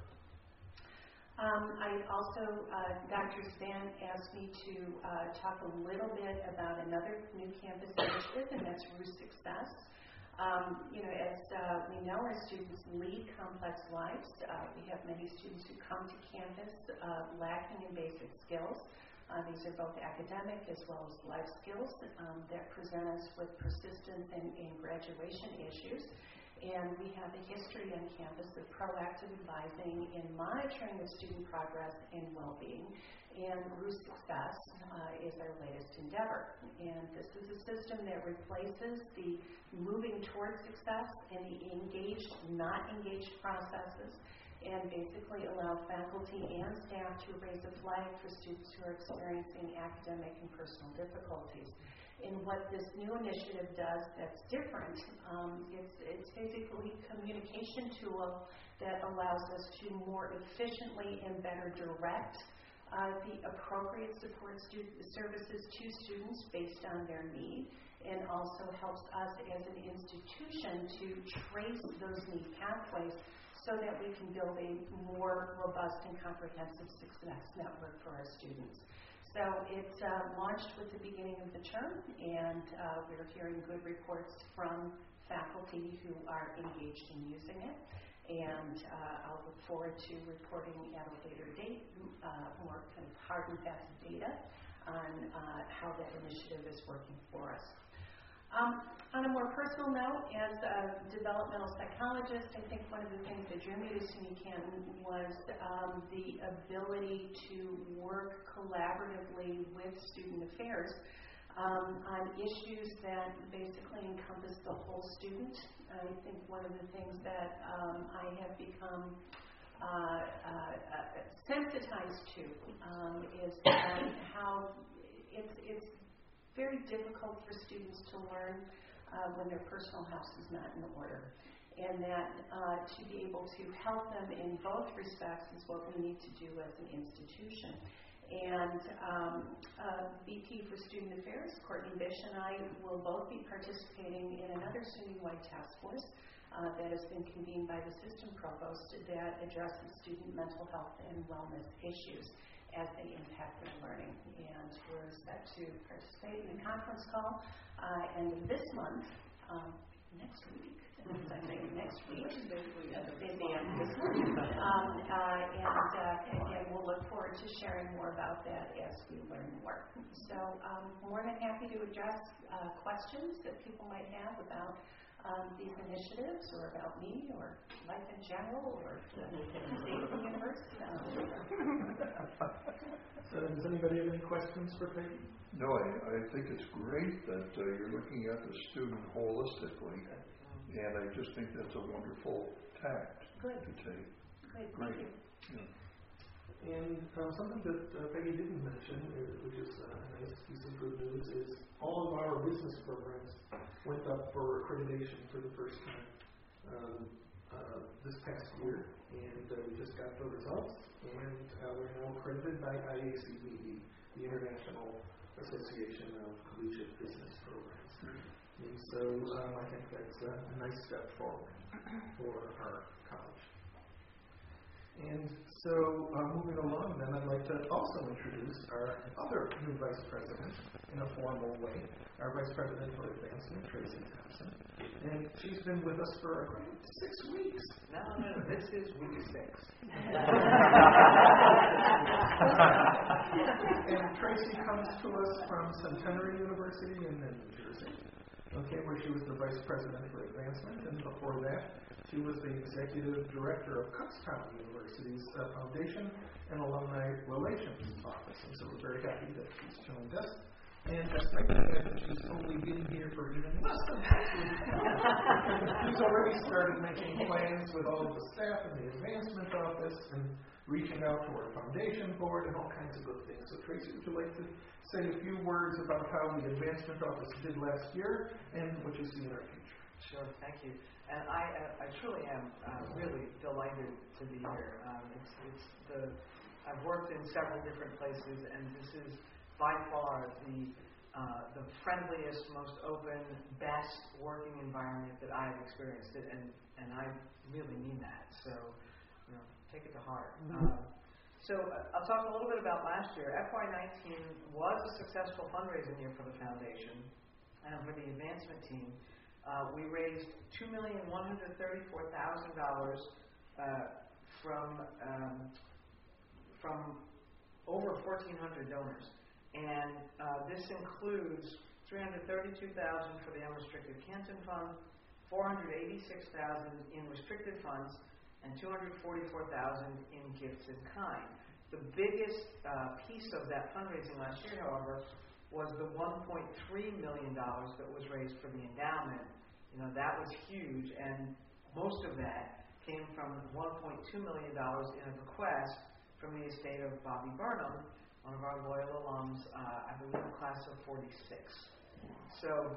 Um, I also, uh, Doctor Span asked me to uh, talk a little bit about another new campus initiative, and that's Roost Success. Um, you know, as uh, we know, our students lead complex lives. Uh, we have many students who come to campus uh, lacking in basic skills. Uh, these are both academic as well as life skills um, that present us with persistence and, and graduation issues. And we have a history on campus of proactive advising and monitoring of student progress and well-being. And Roost Success uh, is our latest endeavor. And this is a system that replaces the moving towards success and the engaged, not engaged processes, and basically allow faculty and staff to raise a flag for students who are experiencing academic and personal difficulties. And what this new initiative does that's different, um, it's, it's basically a communication tool that allows us to more efficiently and better direct uh, the appropriate support student services to students based on their need, and also helps us as an institution to trace those need pathways so that we can build a more robust and comprehensive success network for our students. So it uh, launched with the beginning of the term, and uh, we're hearing good reports from faculty who are engaged in using it. And uh, I'll look forward to reporting at a later date uh, more kind of hard and fast data on uh, how that initiative is working for us. Um, on a more personal note, as a developmental psychologist, I think one of the things that drew me to SUNY Canton was um, the ability to work collaboratively with student affairs um, on issues that basically encompass the whole student. I think one of the things that um, I have become uh, uh, uh, sensitized to um, is that how it's it's very difficult for students to learn uh, when their personal house is not in order. And that uh, to be able to help them in both respects is what we need to do as an institution. And um, uh, V P for Student Affairs, Courtney Bish, and I will both be participating in another SUNY-wide task force uh, that has been convened by the system provost that addresses student mental health and wellness issues as they impact their learning. And we're set to participate in a conference call uh, end of this month, um, next week, I think next week, basically at the end of this month. Um, uh, and, uh, and, and we'll look forward to sharing more about that as we learn more. So um, more than happy to address uh, questions that people might have about um, these initiatives, or about me, or life in general, or the state of the universe. No. So does anybody have any questions for Peggy? No, I, I think it's great that uh, you're looking at the student holistically, and I just think that's a wonderful tact Good. to take. Good. Great. Thank you. Yeah. And uh, something that uh, Peggy didn't mention, uh, which is uh, a nice piece of good news, is all of our business programs went up for accreditation for the first time um, uh, this past year, and uh, we just got the results, and uh, we're now accredited by I A C B D, the International Association of Collegiate Business Programs. And so um, I think that's a, a nice step forward for our college. And so, uh, moving along, then I'd like to also introduce our other new vice president in a formal way, our vice president for advancement, Tracy Thompson. And she's been with us for uh, six weeks. No, no, no, this is week six. And Tracy comes to us from Centenary University in New Jersey, okay, where she was the vice president for advancement, and before that, she was the executive director of Kutztown University's uh, Foundation and Alumni Relations Office. And so we're very happy that she's joined us. And despite the fact that she's only been here for even less than six weeks, she's already started making plans with all of the staff in the advancement office and reaching out to our foundation board and all kinds of good things. So Tracy, would you like to say a few words about how the advancement office did last year and what you see in our future? Sure, thank you. And I, uh, I truly am uh, really delighted to be here. Um, it's, it's the I've worked in several different places, and this is by far the uh, the friendliest, most open, best working environment that I've experienced. It, and and I really mean that. So, you know, take it to heart. Mm-hmm. Um, so uh, I'll talk a little bit about last year. F Y nineteen was a successful fundraising year for the foundation and for the advancement team. Uh, we raised two million one hundred thirty-four thousand dollars uh, from um, from over fourteen hundred donors, and uh, this includes three hundred thirty-two thousand dollars for the unrestricted Canton Fund, four hundred eighty-six thousand dollars in restricted funds, and two hundred forty-four thousand dollars in gifts in kind. The biggest uh, piece of that fundraising last year, however, was the one point three million dollars that was raised for the endowment. You know, that was huge, and most of that came from one point two million dollars in a bequest from the estate of Bobby Burnham, one of our loyal alums, uh, I believe the class of forty-six. So,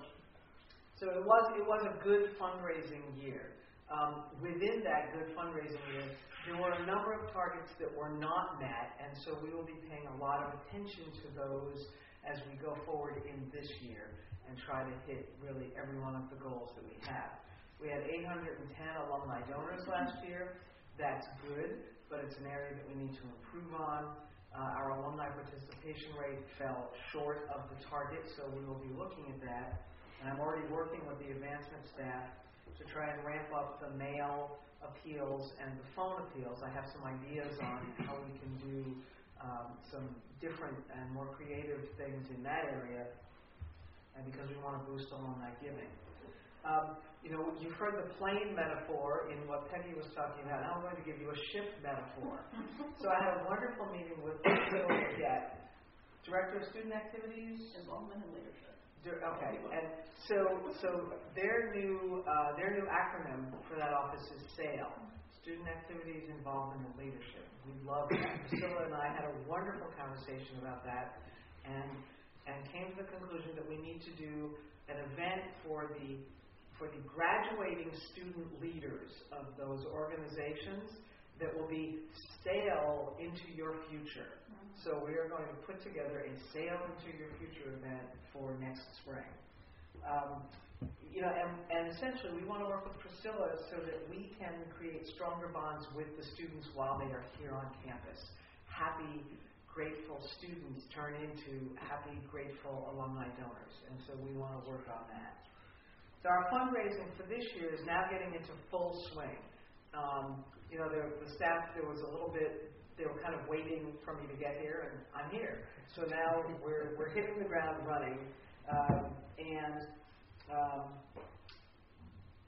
so it was it was a good fundraising year. Um, within that good fundraising year, there were a number of targets that were not met, and so we will be paying a lot of attention to those as we go forward in this year and try to hit really every one of the goals that we have. We had eight hundred ten alumni donors last year. That's good, but it's an area that we need to improve on. Uh, our alumni participation rate fell short of the target, so we will be looking at that. And I'm already working with the advancement staff to try and ramp up the mail appeals and the phone appeals. I have some ideas on how we can do um, some different and more creative things in that area, and because we want to boost alumni giving. Um, you know, you've heard the plane metaphor in what Peggy was talking about. Now I'm going to give you a ship metaphor. So I had a wonderful meeting with Sylvia Gett, Director of Student Activities, Involvement and Leadership. Okay, and so so their new uh, their new acronym for that office is SAIL, Student Activities, Involvement, and Leadership. We love that. Priscilla and I had a wonderful conversation about that, and and came to the conclusion that we need to do an event for the for the graduating student leaders of those organizations that will be Sail into Your Future. So we are going to put together a Sail into Your Future event for next spring. Um, you know, and, and essentially we want to work with Priscilla so that we can create stronger bonds with the students while they are here on campus. Happy, grateful students turn into happy, grateful alumni donors. And so we want to work on that. So our fundraising for this year is now getting into full swing. Um, you know, the, the staff, there was a little bit, they were kind of waiting for me to get here, and I'm here. So now we're we're hitting the ground running, um, and um,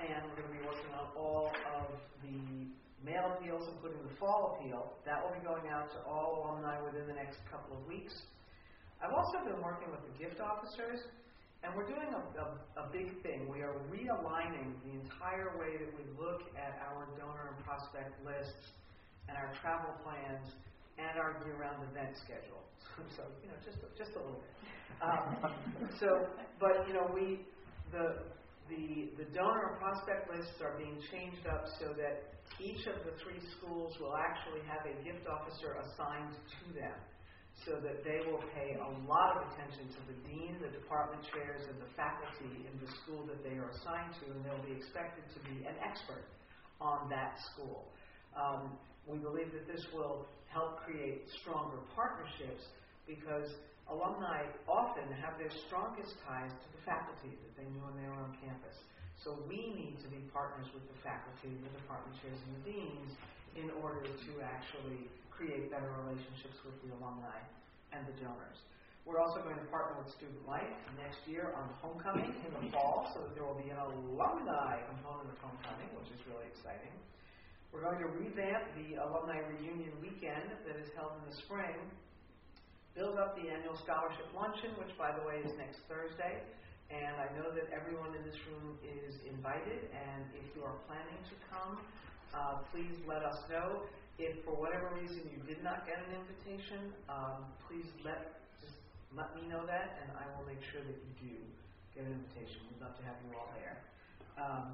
and we're going to be working on all of the male appeals, including the fall appeal. That will be going out to all alumni within the next couple of weeks. I've also been working with the gift officers, and we're doing a, a, a big thing. We are realigning the entire way that we look at our donor and prospect lists and our travel plans and our year-round event schedule. So, you know, just just a little bit. Um, so, but you know, we the the the donor and prospect lists are being changed up so that each of the three schools will actually have a gift officer assigned to them, so that they will pay a lot of attention to the dean, the department chairs, and the faculty in the school that they are assigned to, and they'll be expected to be an expert on that school. Um, we believe that this will help create stronger partnerships, because alumni often have their strongest ties to the faculty that they knew when they were on campus. So we need to be partners with the faculty, the department chairs, and the deans in order to actually create better relationships with the alumni and the donors. We're also going to partner with Student Life next year on homecoming in the fall, so that there will be an alumni component of homecoming, which is really exciting. We're going to revamp the alumni reunion weekend that is held in the spring, build up the annual scholarship luncheon, which, by the way, is next Thursday. And I know that everyone in this room is invited, and if you are planning to come, uh, please let us know. If for whatever reason you did not get an invitation, um, please let just let me know that, and I will make sure that you do get an invitation. We'd love to have you all there. Um,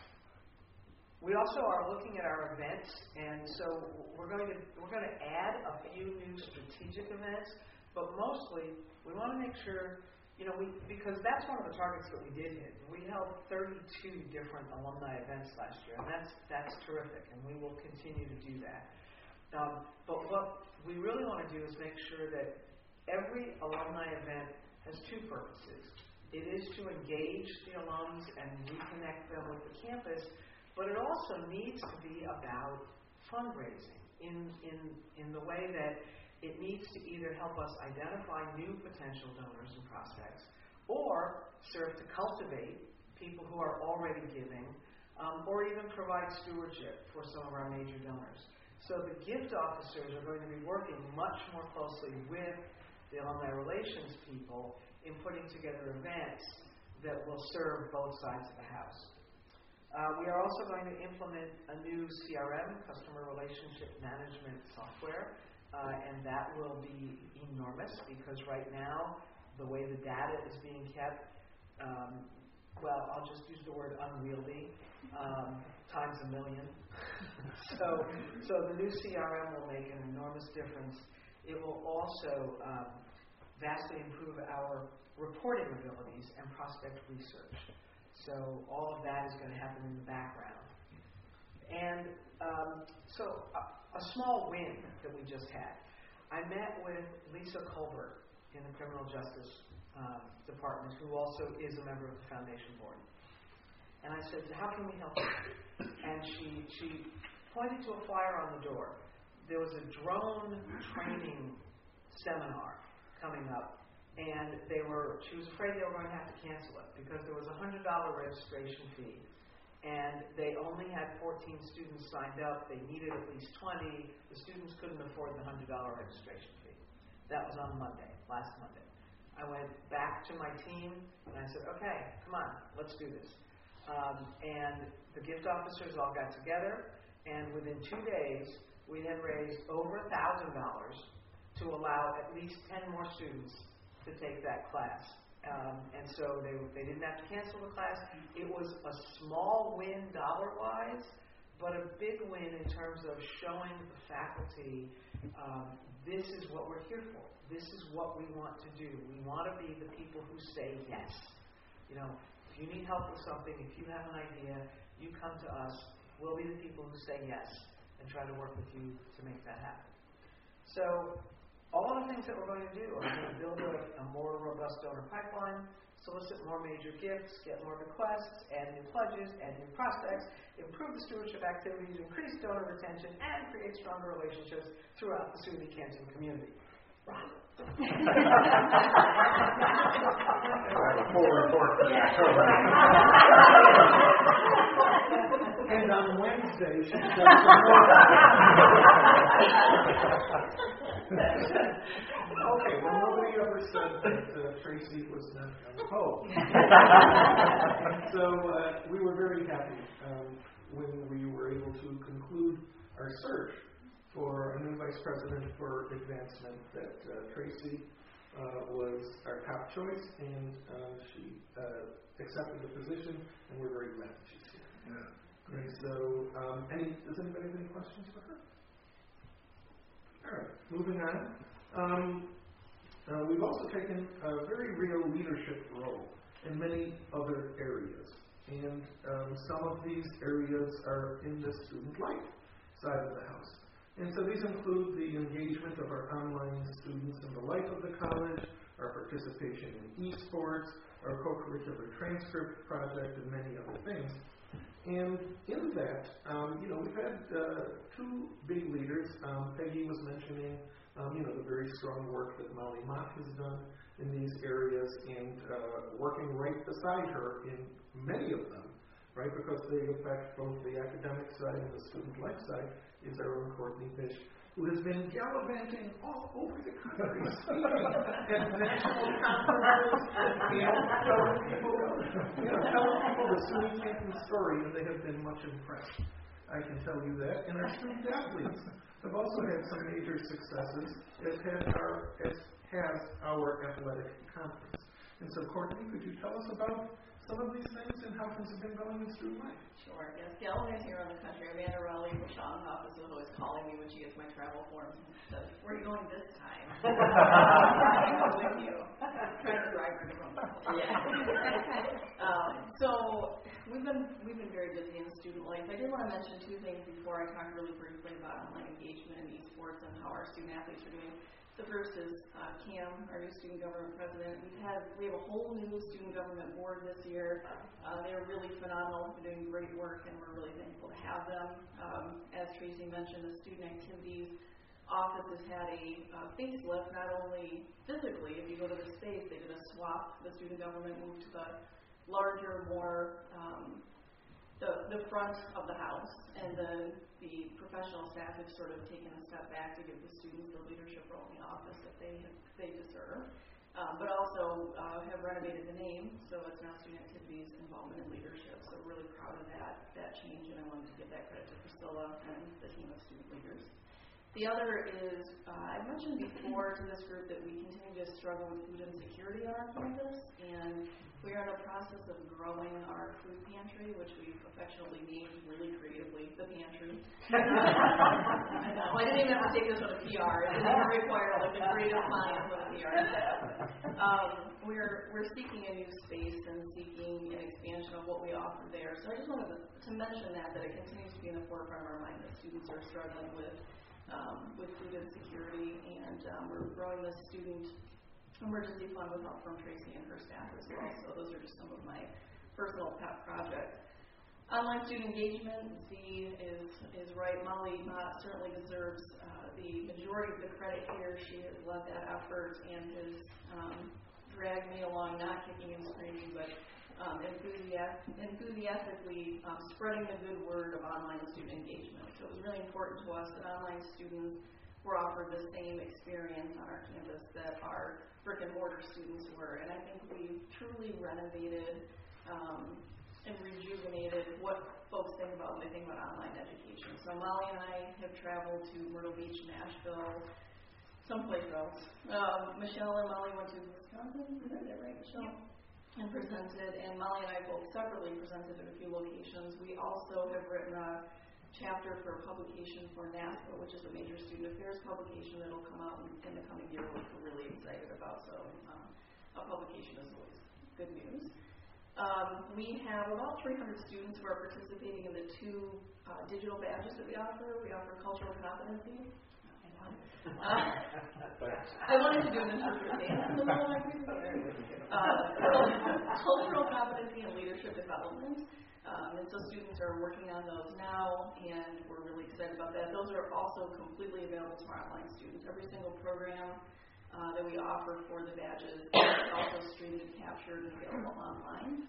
we also are looking at our events, and so we're going to we're going to add a few new strategic events, but mostly we want to make sure. You know, we, because that's one of the targets that we did hit. We held thirty-two different alumni events last year, and that's that's terrific, and we will continue to do that. Um, but what we really want to do is make sure that every alumni event has two purposes. It is to engage the alums and reconnect them with the campus, but it also needs to be about fundraising in in in the way that it needs to either help us identify new potential donors and prospects, or serve to cultivate people who are already giving, um, or even provide stewardship for some of our major donors. So the gift officers are going to be working much more closely with the alumni relations people in putting together events that will serve both sides of the house. Uh, we are also going to implement a new C R M, customer relationship management software. Uh, and that will be enormous, because right now, the way the data is being kept, um, well, I'll just use the word unwieldy, um, times a million. so, so the new C R M will make an enormous difference. It will also um, vastly improve our reporting abilities and prospect research. So all of that is going to happen in the background. And um, so uh, a small win that we just had. I met with Lisa Colbert in the Criminal Justice uh, Department, who also is a member of the Foundation Board. And I said, how can we help you? And she, she pointed to a flyer on the door. There was a drone training seminar coming up, and they were, she was afraid they were going to have to cancel it because there was a one hundred dollars registration fee. And they only had fourteen students signed up. They needed at least twenty. The students couldn't afford the one hundred dollars registration fee. That was on Monday, last Monday. I went back to my team, and I said, okay, come on, let's do this. Um, and the gift officers all got together, and within two days, we had raised over one thousand dollars to allow at least ten more students to take that class. Um, and so they they didn't have to cancel the class. It was a small win dollar-wise, but a big win in terms of showing the faculty um, this is what we're here for. This is what we want to do. We want to be the people who say yes. You know, if you need help with something, if you have an idea, you come to us. We'll be the people who say yes and try to work with you to make that happen. So all of the things that we're going to do are going to build a, a more robust donor pipeline, solicit more major gifts, get more requests, add new pledges, add new prospects, improve the stewardship activities, increase donor retention, and create stronger relationships throughout the S U N Y Canton community. Right. I have a full report for that. And on Wednesday, she said some more. Okay, well, nobody ever said that uh, Tracy was not on the pole. So uh, we were very happy um, when we were able to conclude our search for a new vice president for advancement, that uh, Tracy uh, was our top choice, and uh, she uh, accepted the position, and we're very glad that she's here. Yeah. And so, um, any, does anybody have any questions for her? All right, moving on. Um, uh, we've also taken a very real leadership role in many other areas, and um, some of these areas are in the student life side of the house. And so these include the engagement of our online students in the life of the college, our participation in esports, our co-curricular transcript project, and many other things. And in that, um, you know, we've had uh, two big leaders. Um, Peggy was mentioning, um, you know, the very strong work that Molly Mott has done in these areas, and uh, working right beside her in many of them, right, because they affect both the academic side and the student life side, is our own Courtney Bish, who has been gallivanting all over the country, speaking at national conferences, and telling people, you know, telling people the SUNY Canton story, and they have been much impressed. I can tell you that. And our student athletes have also had some major successes, as has our, as has our athletic conference. And so, Courtney, could you tell us about some of these things and how things have been going in student life? Sure, yes. Gallivanting around the country. Amanda Rowley from Sean's office is always calling me when she gets my travel forms and says, "Where are you going this time?" I'm going with you. I'm trying to drive her to home. Yeah. um, so we've been we've been very busy in student life. I did want to mention two things before I talk really briefly about online engagement and esports and how our student athletes are doing. The first is uh, Cam, our new student government president. We have we have a whole new student government board this year. Uh, they're really phenomenal. They're doing great work, and we're really thankful to have them. Um, as Tracy mentioned, the student activities office has had a uh, facelift, not only physically. If you go to the space, they did a swap. The student government moved to the larger, more um, the the front of the house, and the the professional staff have sort of taken a step back to give the students the leadership role in the office that they they deserve, um, but also uh, have renovated the name, so it's now Student Activities, Involvement, and Leadership. So we're really proud of that that change, and I wanted to give that credit to Priscilla and the team of student leaders. The other is, uh, I've mentioned before to this group that we continue to struggle with food insecurity on our campus, and we are in the process of growing our food pantry, which we've affectionately named really creatively the pantry. I know, I didn't even have to take this with a P R. It didn't even require like a creative mind with a P R staff. Um, we're we're seeking a new space and seeking an expansion of what we offer there. So I just wanted to, to mention that that it continues to be in the forefront of our mind that students are struggling with. Um, with food insecurity, and um, we're growing the student emergency fund with help from Tracy and her staff as well. So those are just some of my personal pet projects. Online student engagement, Z is is right. Molly Mott certainly deserves uh, the majority of the credit here. She has led that effort and has um, dragged me along, not kicking and screaming, but Um, enthusiast, enthusiastically um, spreading the good word of online student engagement. So it was really important to us that online students were offered the same experience on our campus that our brick and mortar students were. And I think we truly renovated um, and rejuvenated what folks think about when they think about online education. So Molly and I have traveled to Myrtle Beach, Nashville, someplace else. Um, Michelle and Molly went to Wisconsin. Is that right, Michelle? Yeah. And presented, and Molly and I both separately presented at a few locations. We also have written a chapter for a publication for NASPA, which is a major student affairs publication that will come out in, in the coming year, which we're really excited about. So um, a publication is always good news. Um, we have about three hundred students who are participating in the two uh, digital badges that we offer. We offer cultural competency. Uh, I wanted to do an interpretation in the middle of my presentation. Uh, cultural competency and leadership development. Um, and so students are working on those now, and we're really excited about that. Those are also completely available to our online students. Every single program uh, that we offer for the badges is also streamed and captured and available online.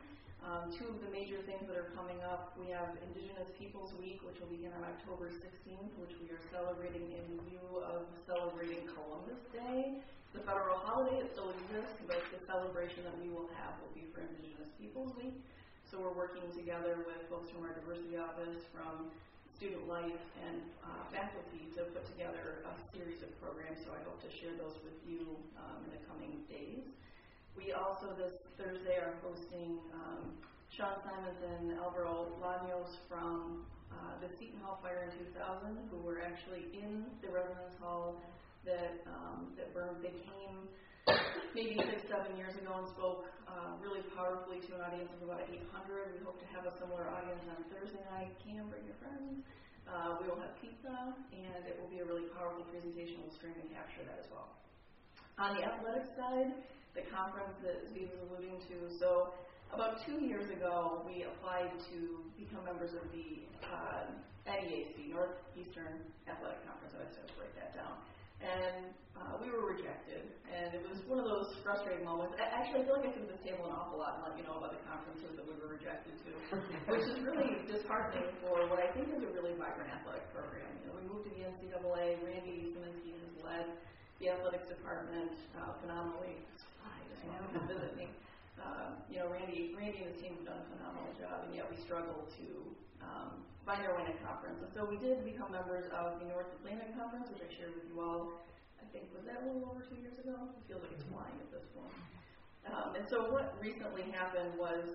Um, two of the major things that are coming up, we have Indigenous Peoples Week, which will begin on October sixteenth, which we are celebrating in lieu of celebrating Columbus Day. It's a federal holiday, it still exists, but the celebration that we will have will be for Indigenous Peoples Week. So we're working together with folks from our diversity office, from student life, and uh, faculty to put together a series of programs, so I hope to share those with you um, in the coming days. We also, this Thursday, are hosting um, Sean Simons and Alvaro Lanos from uh, the Seton Hall Fire in two thousand, who were actually in the residence hall that um, that burned. They came maybe six, seven years ago and spoke uh, really powerfully to an audience of about eight hundred. We hope to have a similar audience on Thursday night. Cam, bring your friends. Uh, we will have pizza, and it will be a really powerful presentation. We'll stream and capture that as well. On the athletics side, the conference that Zvi was alluding to. So about two years ago, we applied to become members of the uh, N E A C, Northeastern Athletic Conference. I have to break that down. And uh, we were rejected. And it was one of those frustrating moments. Actually, I feel like I sit at this table an awful lot and let you know about the conferences that we were rejected to, which is really disheartening for what I think is a really vibrant athletic program. You know, we moved to the N C double A. Randy Szymanski has led the athletics department uh, phenomenally. I know, come visit me. Um, you know, Randy, Randy and his team have done a phenomenal job, and yet we struggle to um, find our way in a conference. And so we did become members of the North Atlantic Conference, which I shared with you all. I think, was that a little over two years ago? It feels like it's flying at this point. Um, and so what recently happened was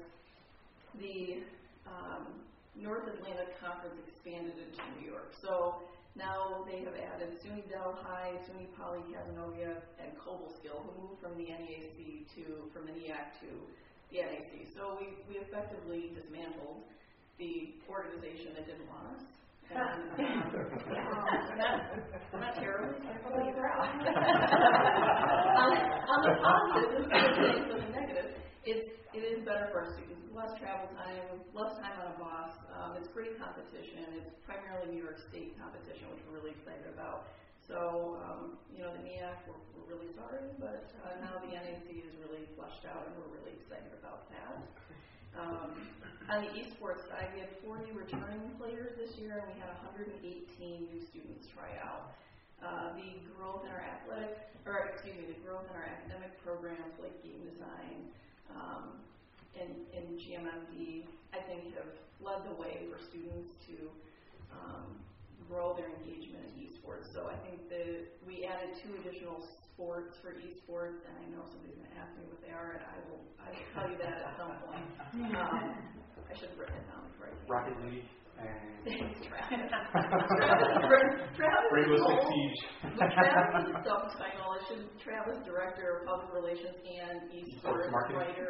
the um, North Atlantic Conference expanded into New York. So now they have added SUNY Delhi, SUNY Poly Cazenovia, and Cobleskill, who moved from the N E A C to, from the N E A C to the N A C. So we, we effectively dismantled the organization that didn't want us. And, um, not, not terribly, how about you, on, on the positive, this is the thing for the negative, it's, it is better for our students. Less travel time, less time on a bus. Um, it's great competition. It's primarily New York State competition, which we're really excited about. So, um, you know, the N E A C, we're, we're really sorry, but uh, now the N A C is really fleshed out, and we're really excited about that. Um, on the esports side, we had forty returning players this year, and we had one hundred eighteen new students try out. Uh, the growth in our athletic, or excuse me, the growth in our academic programs like game design, um, and, and G M M D, I think, have led the way for students to um, grow their engagement in esports. So I think that we added two additional sports for esports, and I know somebody's going to ask me what they are, and I will, I will tell you that at some point. Um, I should have written it down before I came. Rocket League and Thanks, Travis. Travis, Travis Rainbow is Six old. Siege. Travis is subtitle. It should Travis, Director of Public Relations and Esports Writer.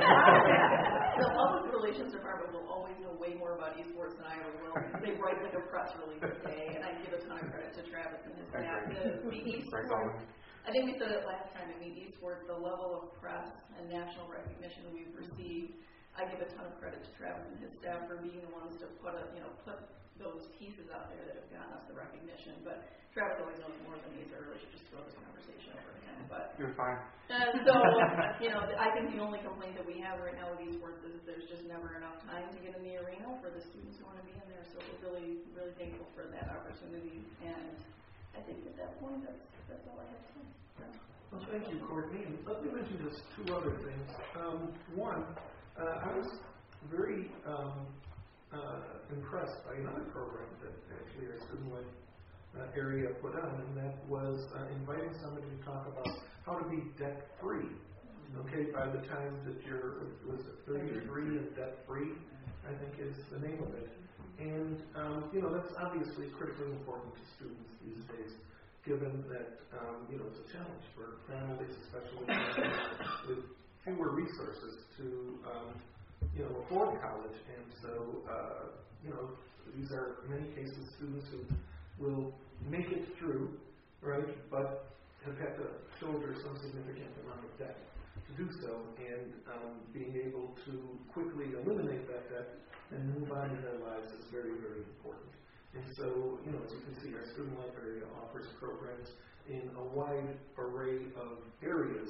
The Public Relations Department will always know way more about esports than I ever will. They write like a press release a day, and I give a ton of credit to Travis and his staff. The, the esports, I think we said it last time. I mean, esports, the level of press and national recognition we've received, I give a ton of credit to Travis and his staff for being the ones to put a, you know, put those pieces out there that have gotten us the recognition. But Travis always knows more than me, so I really should just throw this conversation over to him. But you're fine. Uh, so, you know, I think the only complaint that we have right now with esports is there's just never enough time to get in the arena for the students who want to be in there. So we're really, really thankful for that opportunity. And I think at that point, that's that's all I have to say. So. Well, thank you, Courtney. And let me mention just two other things. Um, one. Uh, I was very um, uh, impressed by another program that actually our student life uh, area put on, and that was uh, inviting somebody to talk about how to be debt-free. Okay, by the time that you're, was it thirty-three and debt-free, I think is the name of it. And, um, you know, that's obviously critically important to students these days, given that, um, you know, it's a challenge for families, especially with fewer resources to, um, you know, afford college. And so, uh, you know, these are, in many cases, students who will make it through, right, but have had to shoulder some significant amount of debt to do so. And um, being able to quickly eliminate that debt and move on in their lives is very, very important. And so, you know, as you can see, our student life area offers programs in a wide array of areas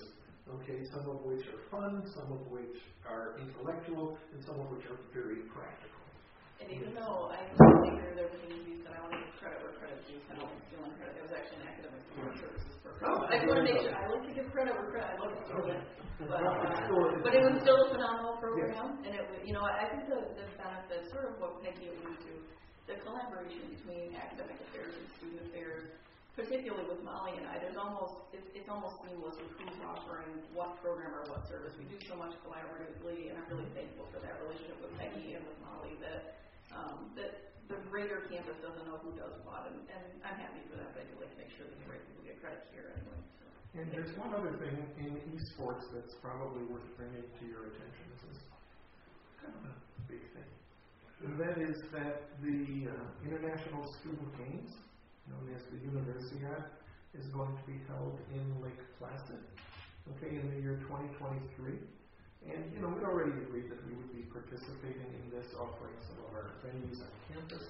okay, some of which are fun, some of which are intellectual, and some of which are very practical. And even though I figured there were things you said I want to give credit where credit's due, I don't feel on credit. It was actually an academic support services program. Oh, I just want to make sure, I like to give credit where credit, I love to do it. But, uh, but it was still a phenomenal program, yes. And it was, you know, I think the, the benefit, sort of what Peggy alluded to, the collaboration between academic affairs and student affairs, particularly with Molly and I, there's almost, it's, it's almost seamless with who's offering what program or what service. We do so much collaboratively, and I'm really thankful for that relationship with Peggy and with Molly that um, that the greater campus doesn't know who does what, and, and I'm happy for that, but I do like to make sure that the right people get credit here anyway. So. And there's one other thing in esports that's probably worth bringing to your attention. This is kind of a big thing. And that is that the uh, International Student Games, known as the Universiade, is going to be held in Lake Placid, okay, in the year twenty twenty-three. And, you know, we already agreed that we would be participating in this, offering some of our venues on campus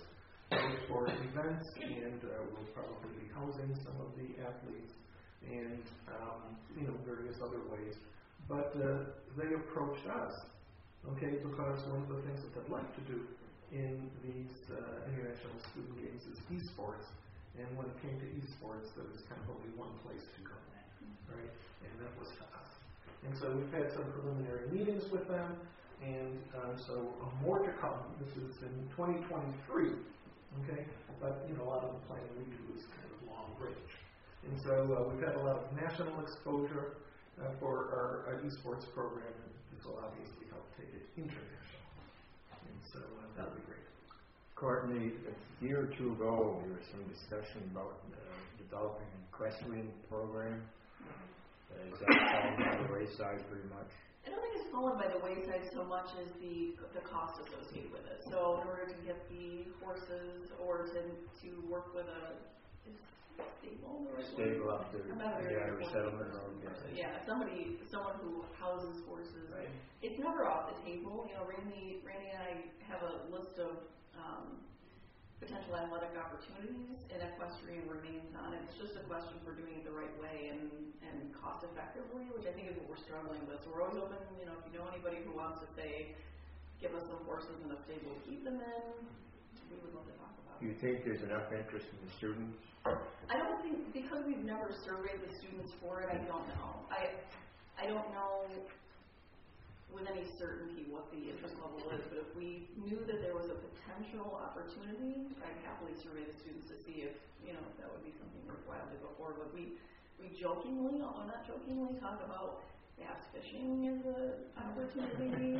for events, and uh, we'll probably be housing some of the athletes and, um, you know, various other ways. But uh, they approached us, okay, because one of the things that they'd like to do in these uh, International Student Games is esports. And when it came to esports, there was kind of only one place to go, right? And that was to us. And so we've had some preliminary meetings with them, and um, so uh, more to come. This is in twenty twenty-three, okay? But, you know, a lot of the planning we do is kind of long range. And so uh, we've had a lot of national exposure uh, for our, our esports program, and this will obviously help take it international. And so uh, that'll be great. Courtney, a year or two ago, there was some discussion about uh, developing an equestrian program. Uh, is that fallen by the wayside pretty much? I don't think it's fallen by the wayside so much as the the cost associated with it. So in order to get the horses or to to work with a is stable or stable up there, yeah, or settlement or yeah, somebody someone who houses horses. Right. It's never off the table. You know, Randy Randy and I have a list of um, potential athletic opportunities, and equestrian remains on it. It's just a question for doing it the right way and, and cost effectively, which I think is what we're struggling with. So we're always open, you know, if you know anybody who wants to say, give us some horses and a stable to keep them in, we would love to talk about it. Do you think there's enough interest in the students? I don't think, because we've never surveyed the students for it, I don't know. I I don't know with any certainty what the interest level is, but if we knew that there was a potential opportunity, I'd happily survey the students to see if, you know, if that would be something worthwhile to go forward with. We, we jokingly, although not jokingly, talk about bass fishing as an opportunity.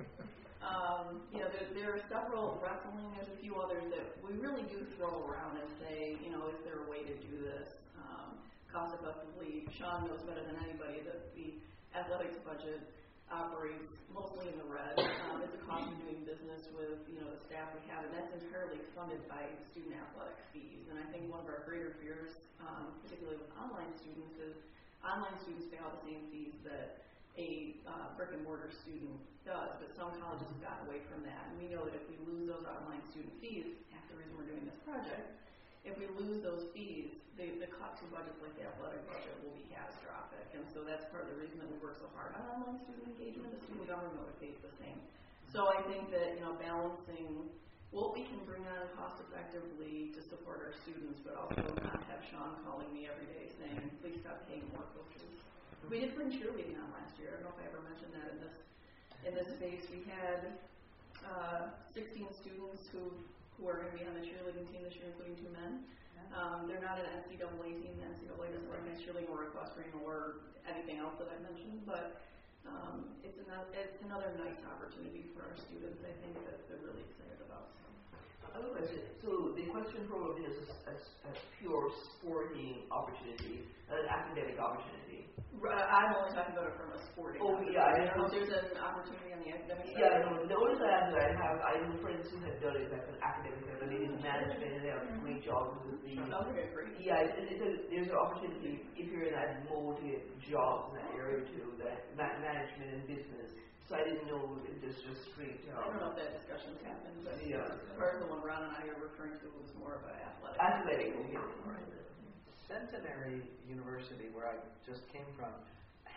um, you know, there, there are several, wrestling, there's a few others that we really do throw around and say, you know, is there a way to do this um, cost effectively? Sean knows better than anybody that the athletics budget operates mostly in the red. Um, it's a cost of doing business with, you know, the staff we have, and that's entirely funded by student athletic fees. And I think one of our greater fears, um, particularly with online students, is online students pay all the same fees that a uh, brick and mortar student does, but some colleges have gotten away from that. And we know that if we lose those online student fees, half the reason we're doing this project, if we lose those fees, the, the cut to budgets like the athletic budget will be catastrophic. And so that's part of the reason that we work so hard on online student engagement. The student government would pays the same. So I think that, you know, balancing what we can bring on cost effectively to support our students, but also not have Sean calling me every day saying, please stop paying more coaches. We did bring cheerleading on last year. I don't know if I ever mentioned that in this in this space. We had uh, sixteen students who who are going to be on the cheerleading team this year, including two men. Um, they're not an N C double A team. The N C double A doesn't recognize cheerleading or equestrian or anything else that I've mentioned, but um, it's, another, it's another nice opportunity for our students, I think, that they're really excited about. So. Another question. So the equestrian program is a, a, a pure sporting opportunity, not an academic opportunity. Uh, I'm only talking about it from a sporting. Oh yeah, I don't know if there's an opportunity on the academic side. Yeah, no, the only thing that I have, I know friends who have done it like an academic side, but they did management and they have a great job with the. Okay, great. Yeah, it, it's a, there's an opportunity if you're in that mode to get jobs in that area too, that ma- management and business. So I didn't know it was just straight. Um, I don't know if that discussion's happened, but yeah. as far as the one Ron and I are referring to was more of an athletic. Athletic, okay. Centenary University, where I just came from,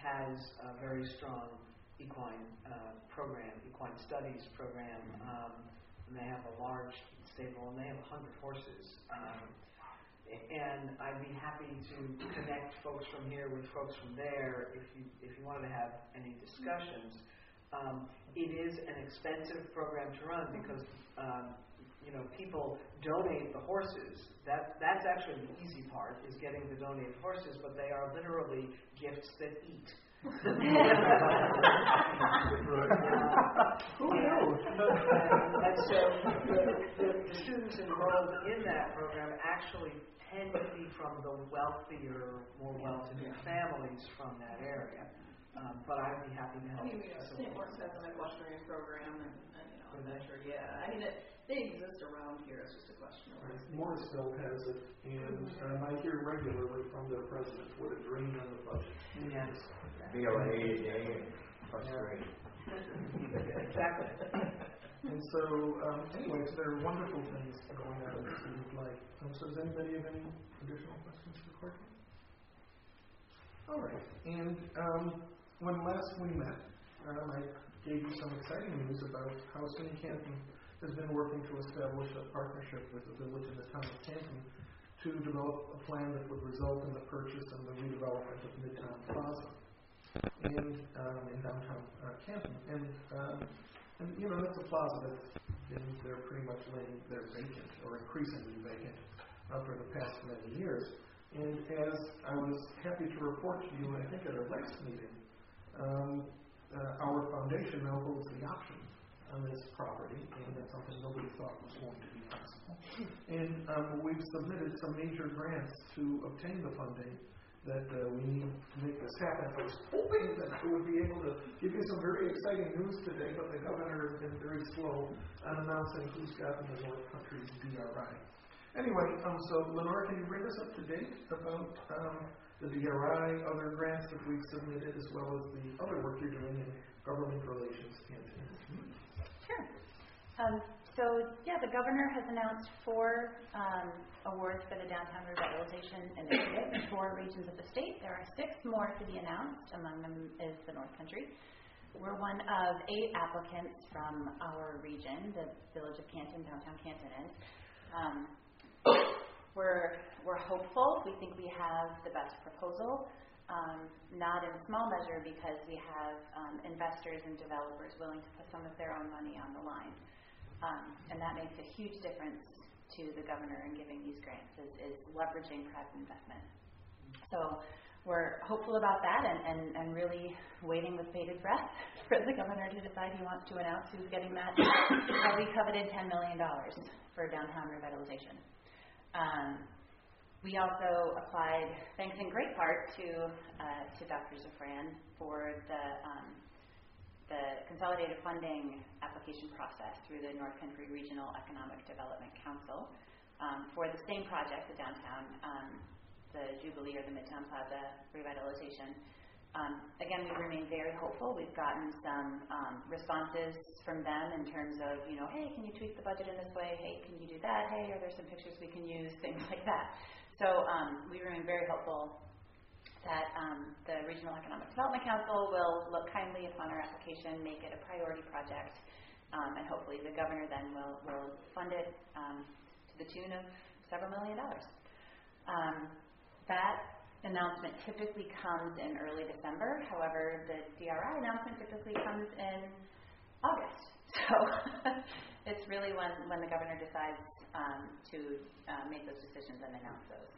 has a very strong equine uh, program, equine studies program, um, and they have a large stable, and they have one hundred horses. Um, and I'd be happy to connect folks from here with folks from there if you if you wanted to have any discussions. Um, it is an expensive program to run because um, you know people donate the horses. That that's actually the easy part is getting the donated horses, but they are literally gifts that eat. uh, Who knows? And, and so the, the, the students enrolled in that program actually tend to be from the wealthier, more well-to-do families from that area. Um, but I'd be happy to I help. mean, you know, Saint Lawrence has an equestrian program, and, and you know, I'm not sure. Yeah, I mean, it, they exist around here. It's just a question of where. Morrisville has it, and um, I hear regularly from their president what a drain on the budget. Yes. B L A A day and frustration. Exactly. And so, um, anyways, there are wonderful things going on in the student life. Um, so does anybody have any additional questions for Courtney? All right. And um, when last we met, um, I gave you some exciting news about how SUNY Canton has been working to establish a partnership with the village and the town of Canton to develop a plan that would result in the purchase and the redevelopment of Midtown Plaza in, um, in downtown uh, Canton. And, um, and, you know, that's a plaza that's been there pretty much laying there vacant or increasingly vacant uh, for the past many years. And as I was happy to report to you, I think at our last meeting, um, uh, our foundation now holds the option on this property, and that's something nobody thought was going to be possible. And um, we've submitted some major grants to obtain the funding that uh, we need to make this happen. I was hoping that we would be able to give you some very exciting news today, but the governor has been very slow on announcing who's gotten the North Country's D R I. Anyway, um, so Lenore, can you bring us up to date about um, the D R I, other grants that we've submitted, as well as the other work you're doing in government relations and in the community? Sure. Um, so, yeah, the governor has announced four um, awards for the Downtown Revitalization Initiative in four regions of the state. There are six more to be announced. Among them is the North Country. We're one of eight applicants from our region, the village of Canton, downtown Canton is. Um, we're, we're hopeful. We think we have the best proposal. Um, not in small measure because we have um, investors and developers willing to put some of their own money on the line. Um, and that makes a huge difference to the governor in giving these grants, is, is leveraging private investment. So we're hopeful about that and, and, and really waiting with bated breath for the governor to decide he wants to announce who's getting that highly coveted ten million dollars for downtown revitalization. Um, We also applied, thanks in great part to uh, to Doctor Zafran, for the um, the consolidated funding application process through the North Country Regional Economic Development Council um, for the same project, the downtown, um, the Jubilee or the Midtown Plaza revitalization. Um, again, we remain very hopeful. We've gotten some um, responses from them in terms of, you know, hey, can you tweak the budget in this way? Hey, can you do that? Hey, are there some pictures we can use? Things like that. So um, we remain very hopeful that um, the Regional Economic Development Council will look kindly upon our application, make it a priority project, um, and hopefully the governor then will, will fund it um, to the tune of several million dollars. Um, that announcement typically comes in early December. However, the D R I announcement typically comes in August. So it's really when, when the governor decides um, to uh, make those decisions and announce those.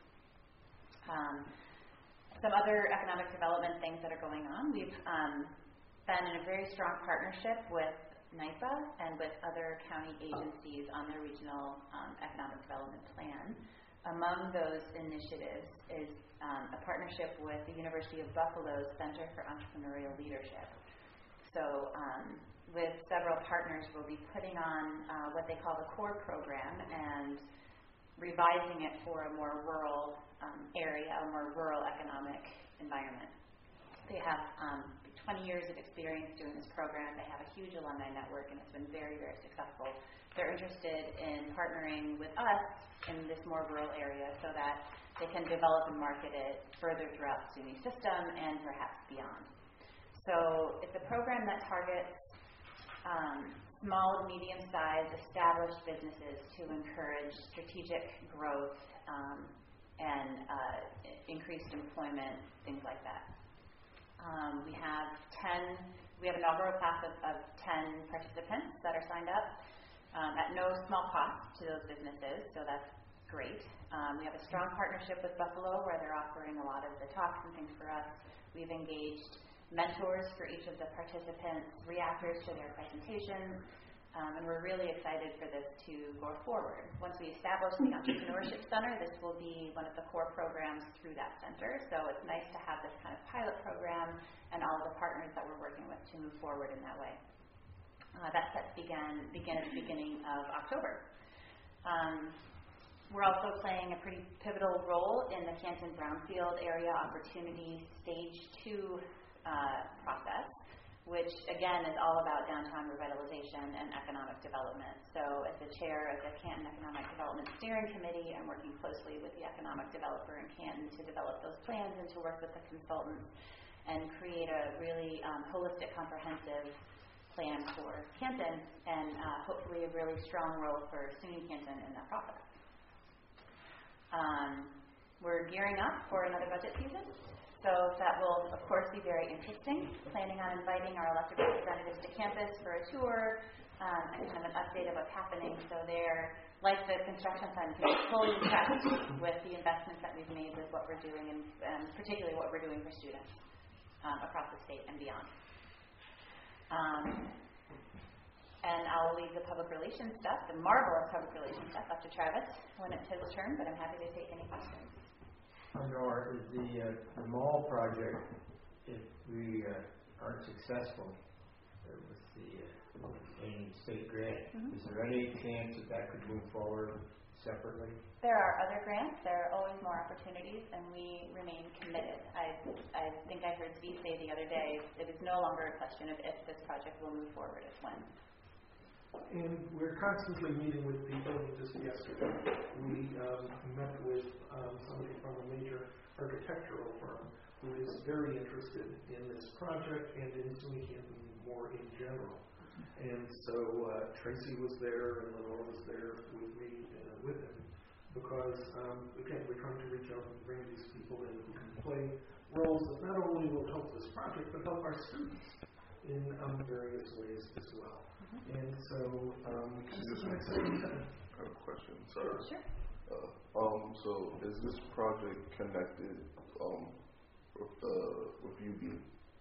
Um, some other economic development things that are going on. We've um, been in a very strong partnership with NYPA and with other county agencies on their regional um, economic development plan. Among those initiatives is um, a partnership with the University of Buffalo's Center for Entrepreneurial Leadership. So um, with several partners, we'll be putting on uh, what they call the CORE program and revising it for a more rural um, area, a more rural economic environment. They have um, twenty years of experience doing this program. They have a huge alumni network, and it's been very, very successful. They're interested in partnering with us in this more rural area so that they can develop and market it further throughout the SUNY system and perhaps beyond. So it's a program that targets um, small to medium-sized established businesses to encourage strategic growth um, and uh, increased employment, things like that. Um, we have ten, we have an inaugural class of, of ten participants that are signed up um, at no small cost to those businesses, so that's great. Um, we have a strong partnership with Buffalo where they're offering a lot of the talks and things for us. We've engaged mentors for each of the participants, reactors to their presentations, um, and we're really excited for this to go forward. Once we establish the Entrepreneurship Center, this will be one of the core programs through that center, so it's nice to have this kind of pilot program and all of the partners that we're working with to move forward in that way. Uh, that set began, begin at the beginning of October. Um, We're also playing a pretty pivotal role in the Canton Brownfield Area Opportunity Stage two uh, process, which again is all about downtown revitalization and economic development. So as the chair of the Canton Economic Development Steering Committee, I'm working closely with the economic developer in Canton to develop those plans and to work with the consultants and create a really um, holistic, comprehensive plan for Canton and uh, hopefully a really strong role for SUNY Canton in that process. Um, we're gearing up for another budget season, so that will, of course, be very interesting. Planning on inviting our elected representatives to campus for a tour um, and kind of an update of what's happening. So they're, like the construction fund, fully impressed with the investments that we've made with what we're doing, and um, particularly what we're doing for students um, across the state and beyond. Um, And I'll leave the public relations stuff, the marvelous public relations stuff, up to Travis when it's his turn, but I'm happy to take any questions. Nor is the, uh, the mall project, if we uh, aren't successful uh, with the uh, gaining state grant, mm-hmm. is there any chance that that could move forward separately? There are other grants. There are always more opportunities, and we remain committed. I, I think I heard Zvi say the other day, it is no longer a question of if this project will move forward, it's when. And we're constantly meeting with people. Just yesterday, we um, met with um, somebody from a major architectural firm who is very interested in this project and in SUNY Canton more in general. And so uh, Tracy was there and Lenore was there with me uh, with him because, um, again, we're trying to reach out and bring these people in who can play roles that not only will help this project, but help our students in um, various ways as well. And so, um, this is an exciting time. I have a question. Sorry. Sure. Uh, um, so is this project connected um, with, uh, with U B